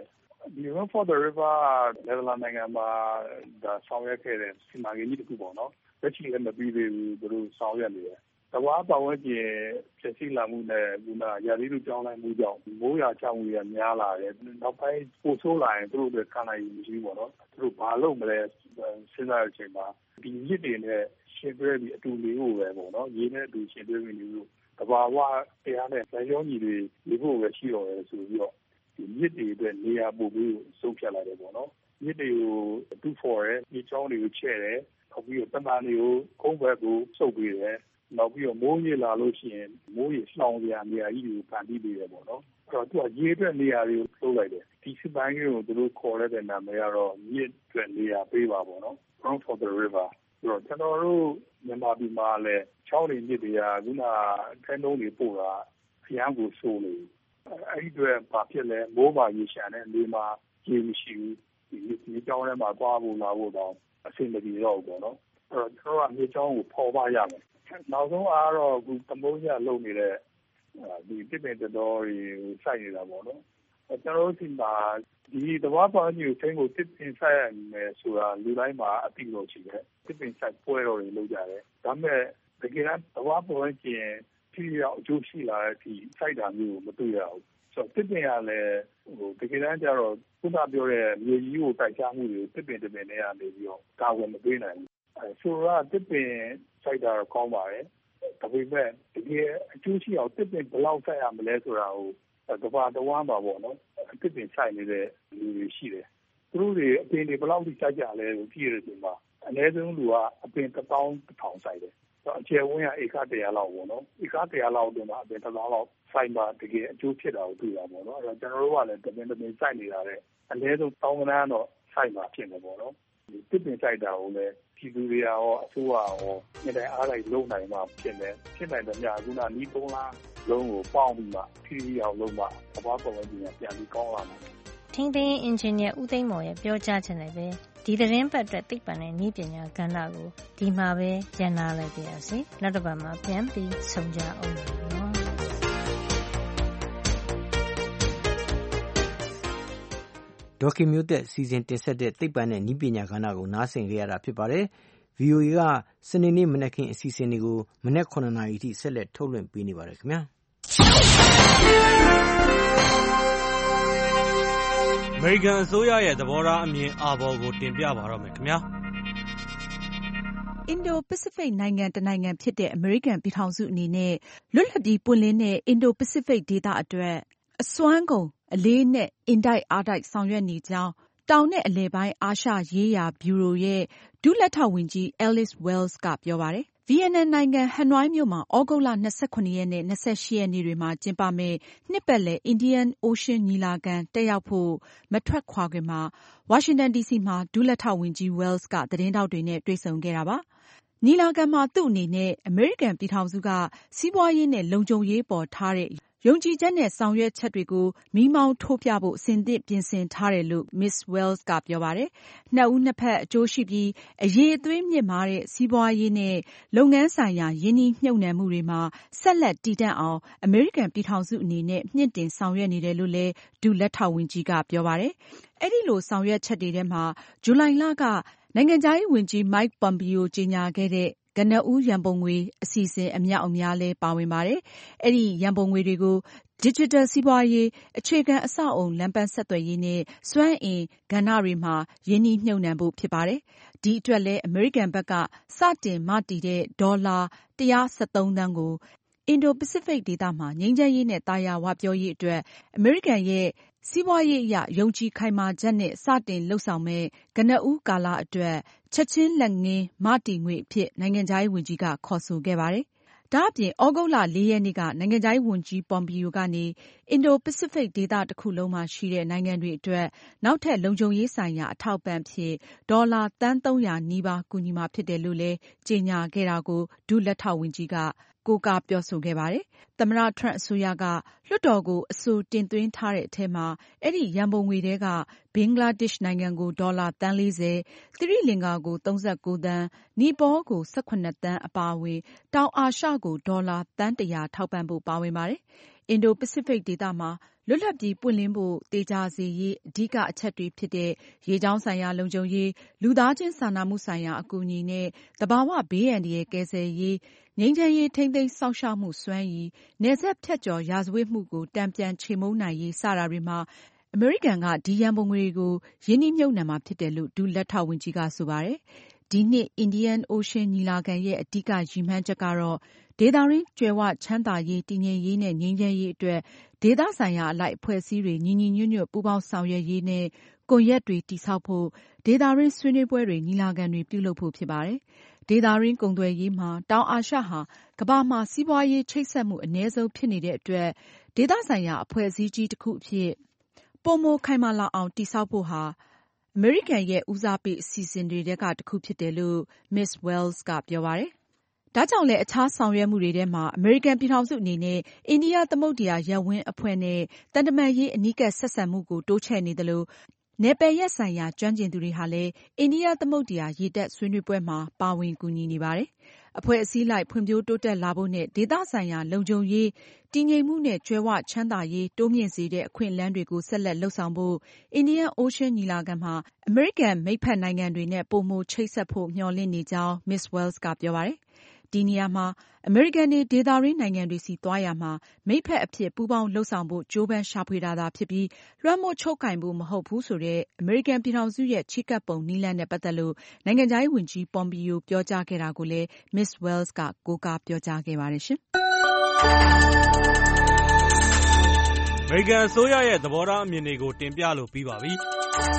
ဒီ Run for the River နယ်သာလန်နိုင်ငံမှာဒါဆောင်ရွက်ခဲ့တဲ့စီမံကိန်းကြီးတစ်ခုပေါ့နော်လက်ရှိလည်းမပြီးသေးဘူးသူတို့ဆောင်ရွက်နေတယ်တဘာပတ်ဝန်းကျင်ဖြစ်စီလာမှုနဲ့ဒီမှာရာသီဥတုကြောင်းလိုက်မှုကြောင့်မိုးရွာချမှုတွေများလာတယ်နောက်ပိုင်းပိုဆိုးလာရင်သူတို့တွေခံနိုင်ရမရှိဘူးပေါ့နော်သူတို့ဘာလုပ်မလဲစဉ်းစားတဲ့အချိန်မှာဒီရစ်တွေနဲ့ရှင်တွဲပြီးအတူနေဖို့ပဲပေါ့နော်ရေးနဲ့အတူရှင်တွဲပြီးနေလို့တဘာဝတရားနဲ့ဇာယောညီတွေနေဖို့ပဲရှိတော့တယ်ဆိုပြီးတော့ဒီရစ်တွေအတွက်နေရာပို့ပြီးဆုံးဖြတ်လိုက်တယ်ပေါ့နော်ရစ်တွေကိုတူဖော်ရဲဒီချောင်းတွေကိုချဲ့တယ်နောက်ပြီးတော့တမန်တွေကိုကုန်းဘက်ကိုစုပ်ပေးတယ်နောက်ပြီးတော့မိုးရေလာလို့ရှိရင်မိုးရေလှောင်စရာနေရာကြီးတွေကိုဖန်တီးပေးတယ်ပေါ့နော်အဲ့တော့သူကရေအတွက်နေရာတွေကိုလုပ်လိုက်တယ်ဒီစပိုင်းကိုသူတို့ခေါ်ရတဲ့နာမည်ကတော့မြစ်အတွက်နေရာပေးပါပေါ့နော် Run for the River ဆိုတော့ကျွန်တော်တို့မြန်မာပြည်မှာလည်းချောင်းတွေမြစ်တွေကခုနအဲနှုံးတွေပို့တာအရန်ကိုဆိုးနေအဲ့ဒီအတွက်ဘာဖြစ်လဲမိုးပါရေရှာတဲ့နေမှာရေမရှိဘူးဒီဒီကြောင်းထဲမှာသွားဖို့လာဖို့တော့အဆင်မပြေတော့ဘူးပေါ့နော်အဲ့တော့ကျွန်တော်ကမြေကြောင်းကိုပေါ်ပါရမယ်နောက်ဆုံးအားတော့အခုသမုံးရလုံနေတဲ့ဒီတစ်ပင်တော်တွေစိုက်နေတာပေါ့နော်ကျွန်တော်တို့ဒီမှာဒီတဘာပါညူသိန်းကိုတစ်ပင်ဆိုင်ရမယ်ဆိုတာလူတိုင်းမှာအတိလို့ရှိတယ်တစ်ပင်ဆိုင်ပွဲတော်တွေလုပ်ကြတယ်ဒါပေမဲ့တကယ်တဘာပေါ်ကျင်ဒီရောက်အကျိုးရှိလာတဲ့ဒီစိုက်တာမျိုးမတွေ့ရဘူးဆိုတော့တစ်ပင်ကလည်းဟိုတကယ်တမ်းကျတော့ခုနပြောတဲ့မြေကြီးကိုတိုက်ချမှုတွေကိုတစ်ပင်တစ်ပင်နဲ့ကနေပြီးတော့ကာဝယ်မပေးနိုင်ဘူးအဲဆိုတော့တစ်ပင်စိုက်တာကောင်းပါတယ်ဒါပေမဲ့တကယ်အကျိုးရှိအောင်တစ်ပင်ဘယ်လောက်စိုက်ရမလဲဆိုတာကိုတဘာတဝမ်းပါပေါ့နော်တစ်ပင်စိုက်နေတဲ့လူတွေရှိတယ်သူတို့တွေအပင်တွေဘယ်လောက်ထိစိုက်ကြလဲကိုကြည့်ရတဲ့ချိန်မှာအနည်းဆုံးလူကအပင်တစ်သောင်းတစ်ထောင်စိုက်တယ်အကျယ်ဝန်းကဧကတရာလောက်ပေါ့နော်ဧကတရာလောက်အတွင်းမှာအပင်တစ်သောင်းလောက်စိုက်မှတကယ်အကျိုးဖြစ်တာကိုတွေ့ရပါတော့အဲ့တော့ကျွန်တော်တို့ကလည်းတပင်တပင်စိုက်နေတာတဲ့အနည်းဆုံးတောင်းကနန်းတော့စိုက်မှဖြစ်နေပေါ့နော်ဒီတစ်ပင်စိုက်တာကိုလည်းဒီလူတွေရောအစိုးရရောညတဲ့အားလိုက်လုံနိုင်မှဖြစ်နေဖြစ်နိုင်တဲ့များခုနနီးသုံးလားလုံးကိုပေါင်းပြီးမှဖြည်းဖြည်းအောင်လုံးမှသဘာဝပတ်ဝန်းကျင်ကပြန်ပြီးကောင်းလာမှာထင်းသိန်းအင်ဂျင်နီယာဦးသိန်းမော်ရဲ့ပြောကြားချက်နဲ့ပဲဒီသတင်းပတ်အတွက်သိပ္ပံနဲ့နည်းပညာကဏ္ဍကိုဒီမှာပဲရန်နာလိုက်ပါရစေနောက်တစ်ပတ်မှာပြန်ပြီးဆုံကြအောင်နော်ဒေါက်ခင်မျိုးသက်စီစဉ်တင်ဆက်တဲ့သိပ္ပံနဲ့နည်းပညာကဏ္ဍကိုနားဆင်ကြရတာဖြစ်ပါတယ်။ ဗီအိုအေ ကစနေနေ့မနက်ခင်းအစီအစဉ်တွေကိုမနက်ခုနှစ်နာရီအထိဆက်လက်ထုတ်လွှင့်ပေးနေပါတယ်ခင်ဗျာ။အမေရိကန်အစိုးရရဲ့သဘောထားအမြင်အာဘော်ကိုတင်ပြပါတော့မယ်ခင်ဗျာ။အင်ဒို-ပစိဖိတ်နိုင်ငံတနိုင်ငံဖြစ်တဲ့အမေရိကန်ပြည်ထောင်စုအနေနဲ့လွတ်လပ်ပြီးပွင့်လင်းတဲ့အင်ဒို-ပစိဖိတ်ဒေသအတွက်အစွမ်းကုန်အလေးအနက်အင်တိုက်အားတိုက်ဆောင်ရွက်နေကြောင်းတောင်နဲ့အလယ်ပိုင်းအာရှရေးရာဗျူရိုရဲ့ဒုလက်ထောက်ဝန်ကြီး Alice Wells ကပြောပါတယ်။ ဗီယက်နမ်နိုင်ငံဟနွိုင်းမြို့မှာသြဂုတ်လ၂၇ရက်နဲ့၂၈ရက်နေ့တွေမှာကျင်းပမယ့်နှစ်ပတ်လည် Indian Ocean ညီလာခံတက်ရောက်ဖို့မထွက်ခွာခင်မှာဝါရှင်တန်ဒီစီမှာဒုလက်ထောက်ဝန်ကြီး Wells ကသတင်းထောက်တွေနဲ့တွေ့ဆုံခဲ့တာပါ။ညီလာခံမှာသူ့အနေနဲ့အမေရိကန်ပြည်ထောင်စုကစီးပွားရေးနဲ့လုံခြုံရေးပေါ်ထားတဲ့ယုံကြည်ချက်နဲ့ဆောင်ရွက်ချက်တွေကိုမီးမောင်းထိုးပြဖို့အဆင်သင့်ပြင်ဆင်ထားတယ်လို့ မစ္စ Wells ကပြောပါတယ်။နှစ်ဦးနှစ်ဖက်အကျိုးရှိပြီးအရည်အသွေးမြင့်မားတဲ့စီးပွားရေးနဲ့လုပ်ငန်းဆိုင်ရာရင်းနှီးမြှုပ်နှံမှုတွေမှာဆက်လက်တည်တံ့အောင်အမေရိကန်ပြည်ထောင်စုအနေနဲ့မြှင့်တင်ဆောင်ရွက်နေတယ်လို့လည်းဒုလက်ထောက်ဝန်ကြီးကပြောပါတယ်။အဲဒီလိုဆောင်ရွက်ချက်တွေထဲမှာဇူလိုင်လကနိုင်ငံခြားရေးဝန်ကြီး Mike Pompeo ကြေညာခဲ့တဲ့ကနဦးရန်ပုံငွေအစီအစဉ်အမြောက်အများလည်းပါဝင်ပါတယ်။အဲဒီရန်ပုံငွေတွေကိုဒစ်ဂျစ်တယ်စီးပွားရေး၊အခြေခံအဆောက်အအုံလမ်းပန်းဆက်သွယ်ရေးနဲ့စွမ်းအင်ကဏ္ဍတွေမှာရင်းနှီးမြှုပ်နှံဖို့ဖြစ်ပါတယ်။ဒီအတွက်လည်းအမေရိကန်ဘက်ကစတင်မတည်တဲ့ဒေါ်လာ၁၁၃သန်းကိုအင်ဒို-ပစိဖိတ်ဒေသမှာငြိမ်းချမ်းရေးနဲ့သာယာဝပြောရေးအတွက်အမေရိကန်ရဲ့စီးပွားရေးအရယုံကြည်ခိုင်မာချက်နဲ့စတင်လုပ်ဆောင်မယ့်ကနဦးကာလအတွက်ချက်ချင်းလက်ငင်းမတည်ငွေအဖြစ်နိုင်ငံခြားရေးဝန်ကြီးကခေါ်ဆိုခဲ့ပါတယ်။ဒါအပြင်သြဂုတ်လလေးရက်နေ့ကနိုင်ငံခြားရေးဝန်ကြီး Pompeo ကနေအင်ဒို-ပစိဖိတ်ဒေသတခုလုံးမှာရှိတဲ့နိုင်ငံတွေအတွက်နောက်ထပ်လုံခြုံရေးဆိုင်ရာအထောက်အပံ့အဖြစ်ဒေါ်လာသန်းသုံးရာနီးပါးကူညီမှာဖြစ်တယ်လို့လည်းကြေညာခဲ့တာကိုဒုလက်ထောက်ဝန်ကြီးကကိုးကားပြောဆိုခဲ့ပါတယ်။သမ္မတ Trump အစိုးရကလွှတ်တော်ကိုအဆိုတင်သွင်းထားတဲ့အထဲမှာအဲဒီရန်ပုံငွေထဲကဘင်္ဂလားဒေ့ရှ်နိုင်ငံကိုဒေါ်လာသန်းလေးဆယ်၊သီရိလင်္ကာကိုသုံးဆယ့်ကိုးသန်း၊နီပေါကိုဆယ့်ခုနစ်သန်းအပါအဝင်တောင်အာရှကိုဒေါ်လာသန်းတရာထောက်ပံ့ဖို့ပါဝင်ပါတယ်။အင်ဒိုပစိဖိတ်ဒေသမှာလွတ်လပ်ပြီးပွင့်လင်းဖို့သေချာစေရေးအဓိကအချက်တွေဖြစ်တဲ့ရေကြောင်းဆိုင်ရာလုံခြုံရေး၊လူသားချင်းစာနာမှုဆိုင်ရာအကူအညီနဲ့သဘာဝဘေးအန္တရာယ်ကယ်ဆယ်ရေး၊ငြိမ်းချမ်းရေးထိန်းသိမ်းစောင့်ရှောက်မှုစွမ်းရည်၊နယ်စပ်ဖြတ်ကျော်ရာဇဝတ်မှုကိုတန်ပြန်ချေမှုန်းနိုင်ရေးစတာတွေမှာအမေရိကန်ကဒီရန်ပုံငွေတွေကိုရင်းနှီးမြှုပ်နှံမှာဖြစ်တယ်လို့ဒုလက်ထောက်ဝန်ကြီးကဆိုပါတယ်။ဒီနှစ် Indian Ocean ညီလာခံရဲ့အဓိကရည်မှန်းချက်ကတော့ဒေသတွင်းကြွယ်ဝချမ်းသာရေးတည်ငြိမ်ရေးနဲ့ငြိမ်းချမ်းရေးအတွက်ဒေသဆိုင်ရာအလိုက်အဖွဲ့အစည်းတွေညီညီညွတ်ညွတ်ပူးပေါင်းဆောင်ရွက်ရေးနဲ့ကွန်ရက်တွေတည်ဆောက်ဖို့ဒေသတွင်းဆွေးနွေးပွဲတွေညီလာခံတွေပြုလုပ်ဖို့ဖြစ်ပါတယ်။ဒေသတွင်းကုန်သွယ်ရေးမှာတောင်အာရှဟာကမ္ဘာမှာစီးပွားရေးချိတ်ဆက်မှုအနည်းဆုံးဖြစ်နေတဲ့အတွက်ဒေသဆိုင်ရာအဖွဲ့အစည်းကြီးတစ်ခုအဖြစ်ပိုမိုခိုင်မာလာအောင်တည်ဆောက်ဖို့ဟာအမေရိကန်ရဲ့ဦးစားပေးအစီအစဉ်တွေထဲကတစ်ခုဖြစ်တယ်လို့ မစ္စ Wells ကပြောပါတယ်။ဒါကြောင့်လည်းအခြားဆောင်ရွက်မှုတွေထဲမှာအမေရိကန်ပြည်ထောင်စုအနေနဲ့အိန္ဒိယသမုဒ္ဒရာရပ်ဝန်းအဖွဲ့နဲ့သံတမန်ရေးအနီးကပ်ဆက်ဆံမှုကိုတိုးချဲ့နေသလိုနယ်ပယ်ရက်ဆိုင်ရာကျွမ်းကျင်သူတွေဟာလည်းအိန္ဒိယသမုဒ္ဒရာရေတပ်ဆွေးနွေးပွဲမှာပါဝင်ကူညီနေပါတယ်။အဖွဲ့အစည်းလိုက်ဖွံ့ဖြိုးတိုးတက်လာဖို့နဲ့ဒေသဆိုင်ရာလုံခြုံရေးတည်ငြိမ်မှုနဲ့ကြွယ်ဝချမ်းသာရေးတိုးမြင့်စေတဲ့အခွင့်အလမ်းတွေကိုဆက်လက်လုပ်ဆောင်ဖို့ Indian Ocean ညီလာခံမှာအမေရိကန်မိတ်ဖက်နိုင်ငံတွေနဲ့ပိုမိုချိတ်ဆက်ဖို့မျှော်လင့်နေကြောင်း မစ္စ Wells ကပြောပါတယ်။ဒီနေရာမှာအမေရိကန်တွေဒေသတွင်းနိုင်ငံတွေဆီသွားရာမှာမိတ်ဖက်အဖြစ်ပူးပေါင်းလုပ်ဆောင်ဖို့ကြိုးပမ်းရှာဖွေတာသာဖြစ်ပြီးလွှမ်းမိုးချုပ်ကိုင်ဖို့မဟုတ်ဘူးဆိုတဲ့အမေရိကန်ပြည်ထောင်စုရဲ့ချဉ်းကပ်ပုံနည်းလမ်းနဲ့ပတ်သက်လို့နိုင်ငံခြားရေးဝန်ကြီး Pompeo ပြောကြားခဲ့တာကိုလည်း မစ္စ Wells ကကိုးကားပြောကြားခဲ့ပါတယ်ရှင်။အမေရိကန်အစိုးရရဲ့သဘောထားအမြင်တွေကိုတင်ပြလို့ပြီးပါပြီ။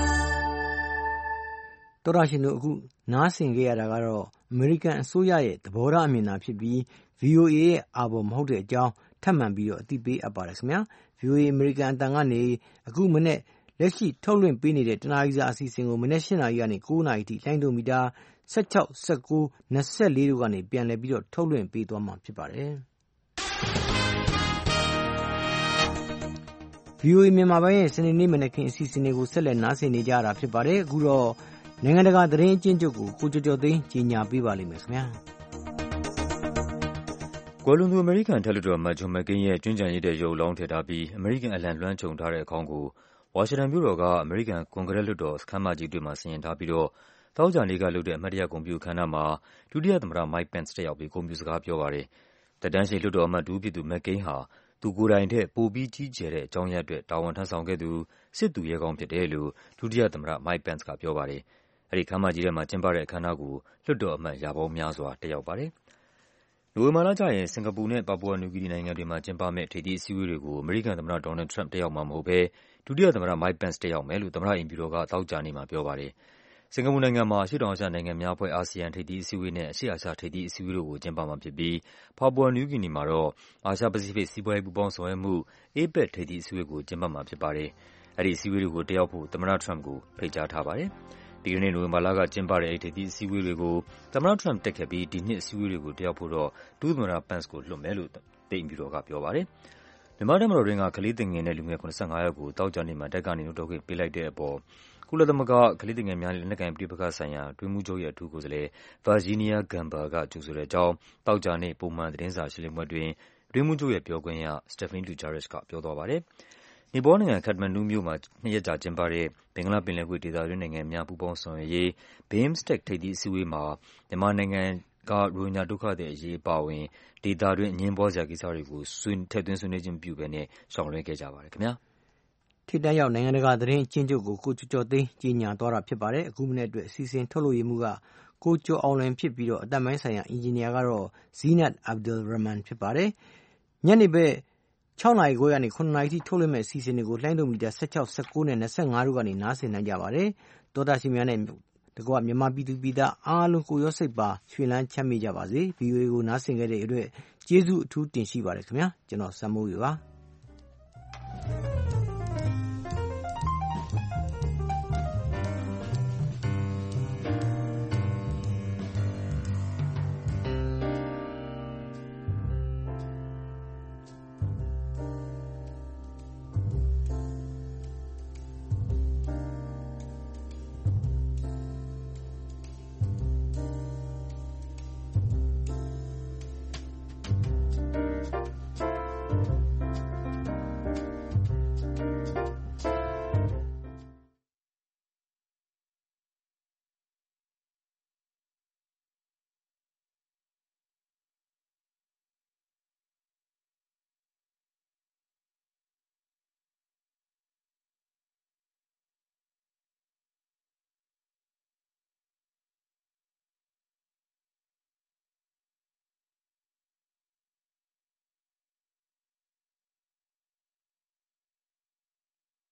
သောတာရှင်တို့အခုနားဆင်ခဲ့ရတာကတော့အမေရိကန်အစိုးရရဲ့သဘောထားအမြင်သာဖြစ်ပြီး ဗီအိုအေ ရဲ့အာဘော်မဟုတ်တဲ့အကြောင်းထပ်မံပြီးတော့အသိပေးအပ်ပါတယ်ခင်ဗျာ။ ဗီအိုအေ အမေရိကန်အသံကနေအခုမနေ့လက်ရှိထုတ်လွှင့်ပေးနေတဲ့တနားရီစာအစီအစဉ်ကိုမနေ့၈နာရီကနေ၉နာရီထိလိုင်းဒိုမီတာ၁၆ ၁၉ ၂၄တို့ကနေပြန်လည်ပြီးတော့ထုတ်လွှင့်ပေးသွားမှာဖြစ်ပါတယ်။ ဗီအိုအေမြန်မာပိုင်းရဲ့စနေနေ့မနက်ခင်းအစီအစဉ်တွေကိုဆက်လက်နားဆင်နေကြရတာဖြစ်ပါတယ်။အခုတော့နိုင်ငံတကာသတင်းအကျဉ်းချုပ်ကိုကိုကျော်ကျော်သိန်းကြီးညာပေးပါလိမ့်မယ်ခင်ဗျာ။ကွယ်လွန်သူအမေရိကန်အထက်လွှတ်တော်အမတ်ဂျွန်မက်ကိန်းရဲ့ကြွင်းကျန်ရစ်တဲ့ရုပ်အလောင်းထည့်ထားပြီးအမေရိကန်အလံလွှမ်းခြုံထားတဲ့အခေါင်းကိုဝါရှင်တန်မြို့တော်ကအမေရိကန်ကွန်ဂရက်လွှတ်တော်ခန်းမကြီးအတွင်းမှာဆင်ယင်ထားပြီးတော့သောကြာနေ့ကလုပ်တဲ့အမှတ်တရဂုဏ်ပြုအခမ်းအနားမှာဒုတိယသမ္မတ Mike Pence တက်ရောက်ပြီးဂုဏ်ပြုစကားပြောပါတယ်။သက်တမ်းရှိလွှတ်တော်အမတ်တဦးဖြစ်သူမက်ကိန်းဟာသူကိုယ်တိုင်ထက်ပိုပြီးကြီးကျယ်တဲ့အကြောင်းရပ်အတွက်တာဝန်ထမ်းဆောင်ခဲ့သူစစ်သူရဲကောင်းဖြစ်တယ်လို့ဒုတိယသမ္မတ Mike Pence ကပြောပါတယ်။အဲဒီခန်းမကြီးထဲမှာကျင်းပတဲ့အခမ်းအနားကိုလွှတ်တော်အမတ်ရာပေါင်းများစွာတက်ရောက်ပါတယ်။နိုဝင်ဘာလကျရင်စင်ကာပူနဲ့ပါပူဝါနယူဂီနီနိုင်ငံတွေမှာကျင်းပမယ့်ထိပ်သီးအစည်းအဝေးတွေကိုအမေရိကန်သမ္မတဒေါ်နယ်လ်ဒ်ထရမ့်ပ်တက်ရောက်မှာမဟုတ်ဘဲဒုတိယသမ္မတ Mike Pence တက်ရောက်မယ်လို့သမ္မတအိမ်ဖြူတော်ကသောကြာနေ့မှာပြောပါတယ်။စင်ကာပူနိုင်ငံမှာအရှေ့တောင်အာရှနိုင်ငံများအဖွဲ့ အာဆီယံထိပ်သီးအစည်းအဝေးနဲ့အရှေ့အာရှထိပ်သီးအစည်းအဝေးတို့ကိုကျင်းပမှာဖြစ်ပြီးပါပူဝါနယူဂီနီမှာတော့အာရှပစိဖိတ်စီးပွားရေးပူးပေါင်းဆောင်ရွက်မှု အေပက် ထိပ်သီးအစည်းအဝေးကိုကျင်းပမှာဖြစ်ပါတယ်။အဲဒီအစည်းအဝေးတွေကိုတက်ရောက်ဖို့သမ္မတထရမ့်ပ်ကိုဖိတ်ကြားထားပါတယ်။ဒီကနေ့နိုဝင်ဘာလကကျင်းပတဲ့အဲဒီထိပ်သီးအစည်းအဝေးတွေကိုသမ္မတထရမ့်ပ်တက်ခဲ့ပြီးဒီနှစ်အစည်းအဝေးတွေကိုတက်ရောက်ဖို့တော့ဒုသမ္မတ Pence ကိုလွှတ်မယ်လို့အိမ်ဖြူတော်ကပြောပါတယ်။မြန်မာ့တပ်မတော်တွင်းကကလေးသူငယ်နဲ့လူငယ်၇၅ယောက်ကိုသောကြာနေ့မှာတပ်ကနေနုတ်ထွက်ခွင့်ပေးလိုက်တဲ့အပေါ်ကုလသမဂ္ဂကလေးသူငယ်များနဲ့လက်နက်ကိုင်ပဋိပက္ခဆိုင်ရာအတွင်းရေးမှူးချုပ်ရဲ့အထူးကိုယ်စားလှယ် Virginia Gamba ကကြိုဆိုတဲ့အကြောင်းသောကြာနေ့ပုံမှန်သတင်းစာရှင်းလင်းပွဲအတွင်းအတွင်းရေးမှူးချုပ်ရဲ့ပြောခွင့်ရ Stephane Dujarric ကပြောသွားပါတယ်။နီပေါနိုင်ငံခက်တမန်ဒူမြို့မှာနှစ်ရက်ကြာကျင်းပတဲ့ဘင်္ဂလားပင်လယ်ကွေ့ဒေသတွင်းနိုင်ငံများပူးပေါင်းဆောင်ရွက်ရေး ဘီ အင် အက်စ တီ စီ ထိပ်သီးအစည်းအဝေးမှာမြန်မာနိုင်ငံကရိုဟင်ဂျာဒုက္ခသည်အရေးအပါအဝင်ဒေသတွင်းအငြင်းပွားစရာကိစ္စတွေကိုထည့်သွင်းဆွေးနွေးခြင်းမပြုဘဲနဲ့ရှောင်လွှဲခဲ့ကြပါတယ်ခင်ဗျာ။ထိပ်တန်းရောက်နိုင်ငံတကာသတင်းအကျဉ်းချုပ်ကိုကိုကျော်ကျော်သိန်းကြီးညာသွားတာဖြစ်ပါတယ်။အခုမနေ့အတွက်အစီအစဉ်ထုတ်လုပ်ရေးမှုကကိုကျော်အောင်လွင်ဖြစ်ပြီးတော့အသက်ပိုင်းဆိုင်ရာအင်ဂျင်နီယာကတော့ Zeenat Abdul Rahman ဖြစ်ပါတယ်။ညနေဘက်၆နာရီခွဲကနေ၇နာရီထိထုတ်လွှင့်မယ့်အစီအစဉ်တွေကိုလှိုင်းဒိုမီတာ၁၆ ၁၉နဲ့၂၅တို့ကနေနားဆင်နိုင်ကြပါတယ်။သောတာရှင်များနဲ့တကွမြန်မာပြည်သူပြည်သားအားလုံးကိုရောစိတ်ပါရွှင်လန်းချမ်းမြေ့ကြပါစေ။ ဗီအိုအေကိုနားဆင်ခဲ့တဲ့အတွက်ကျေးဇူးအထူးတင်ရှိပါတယ်ခင်ဗျာ။ကျွန်တော်စံမိုးရပါ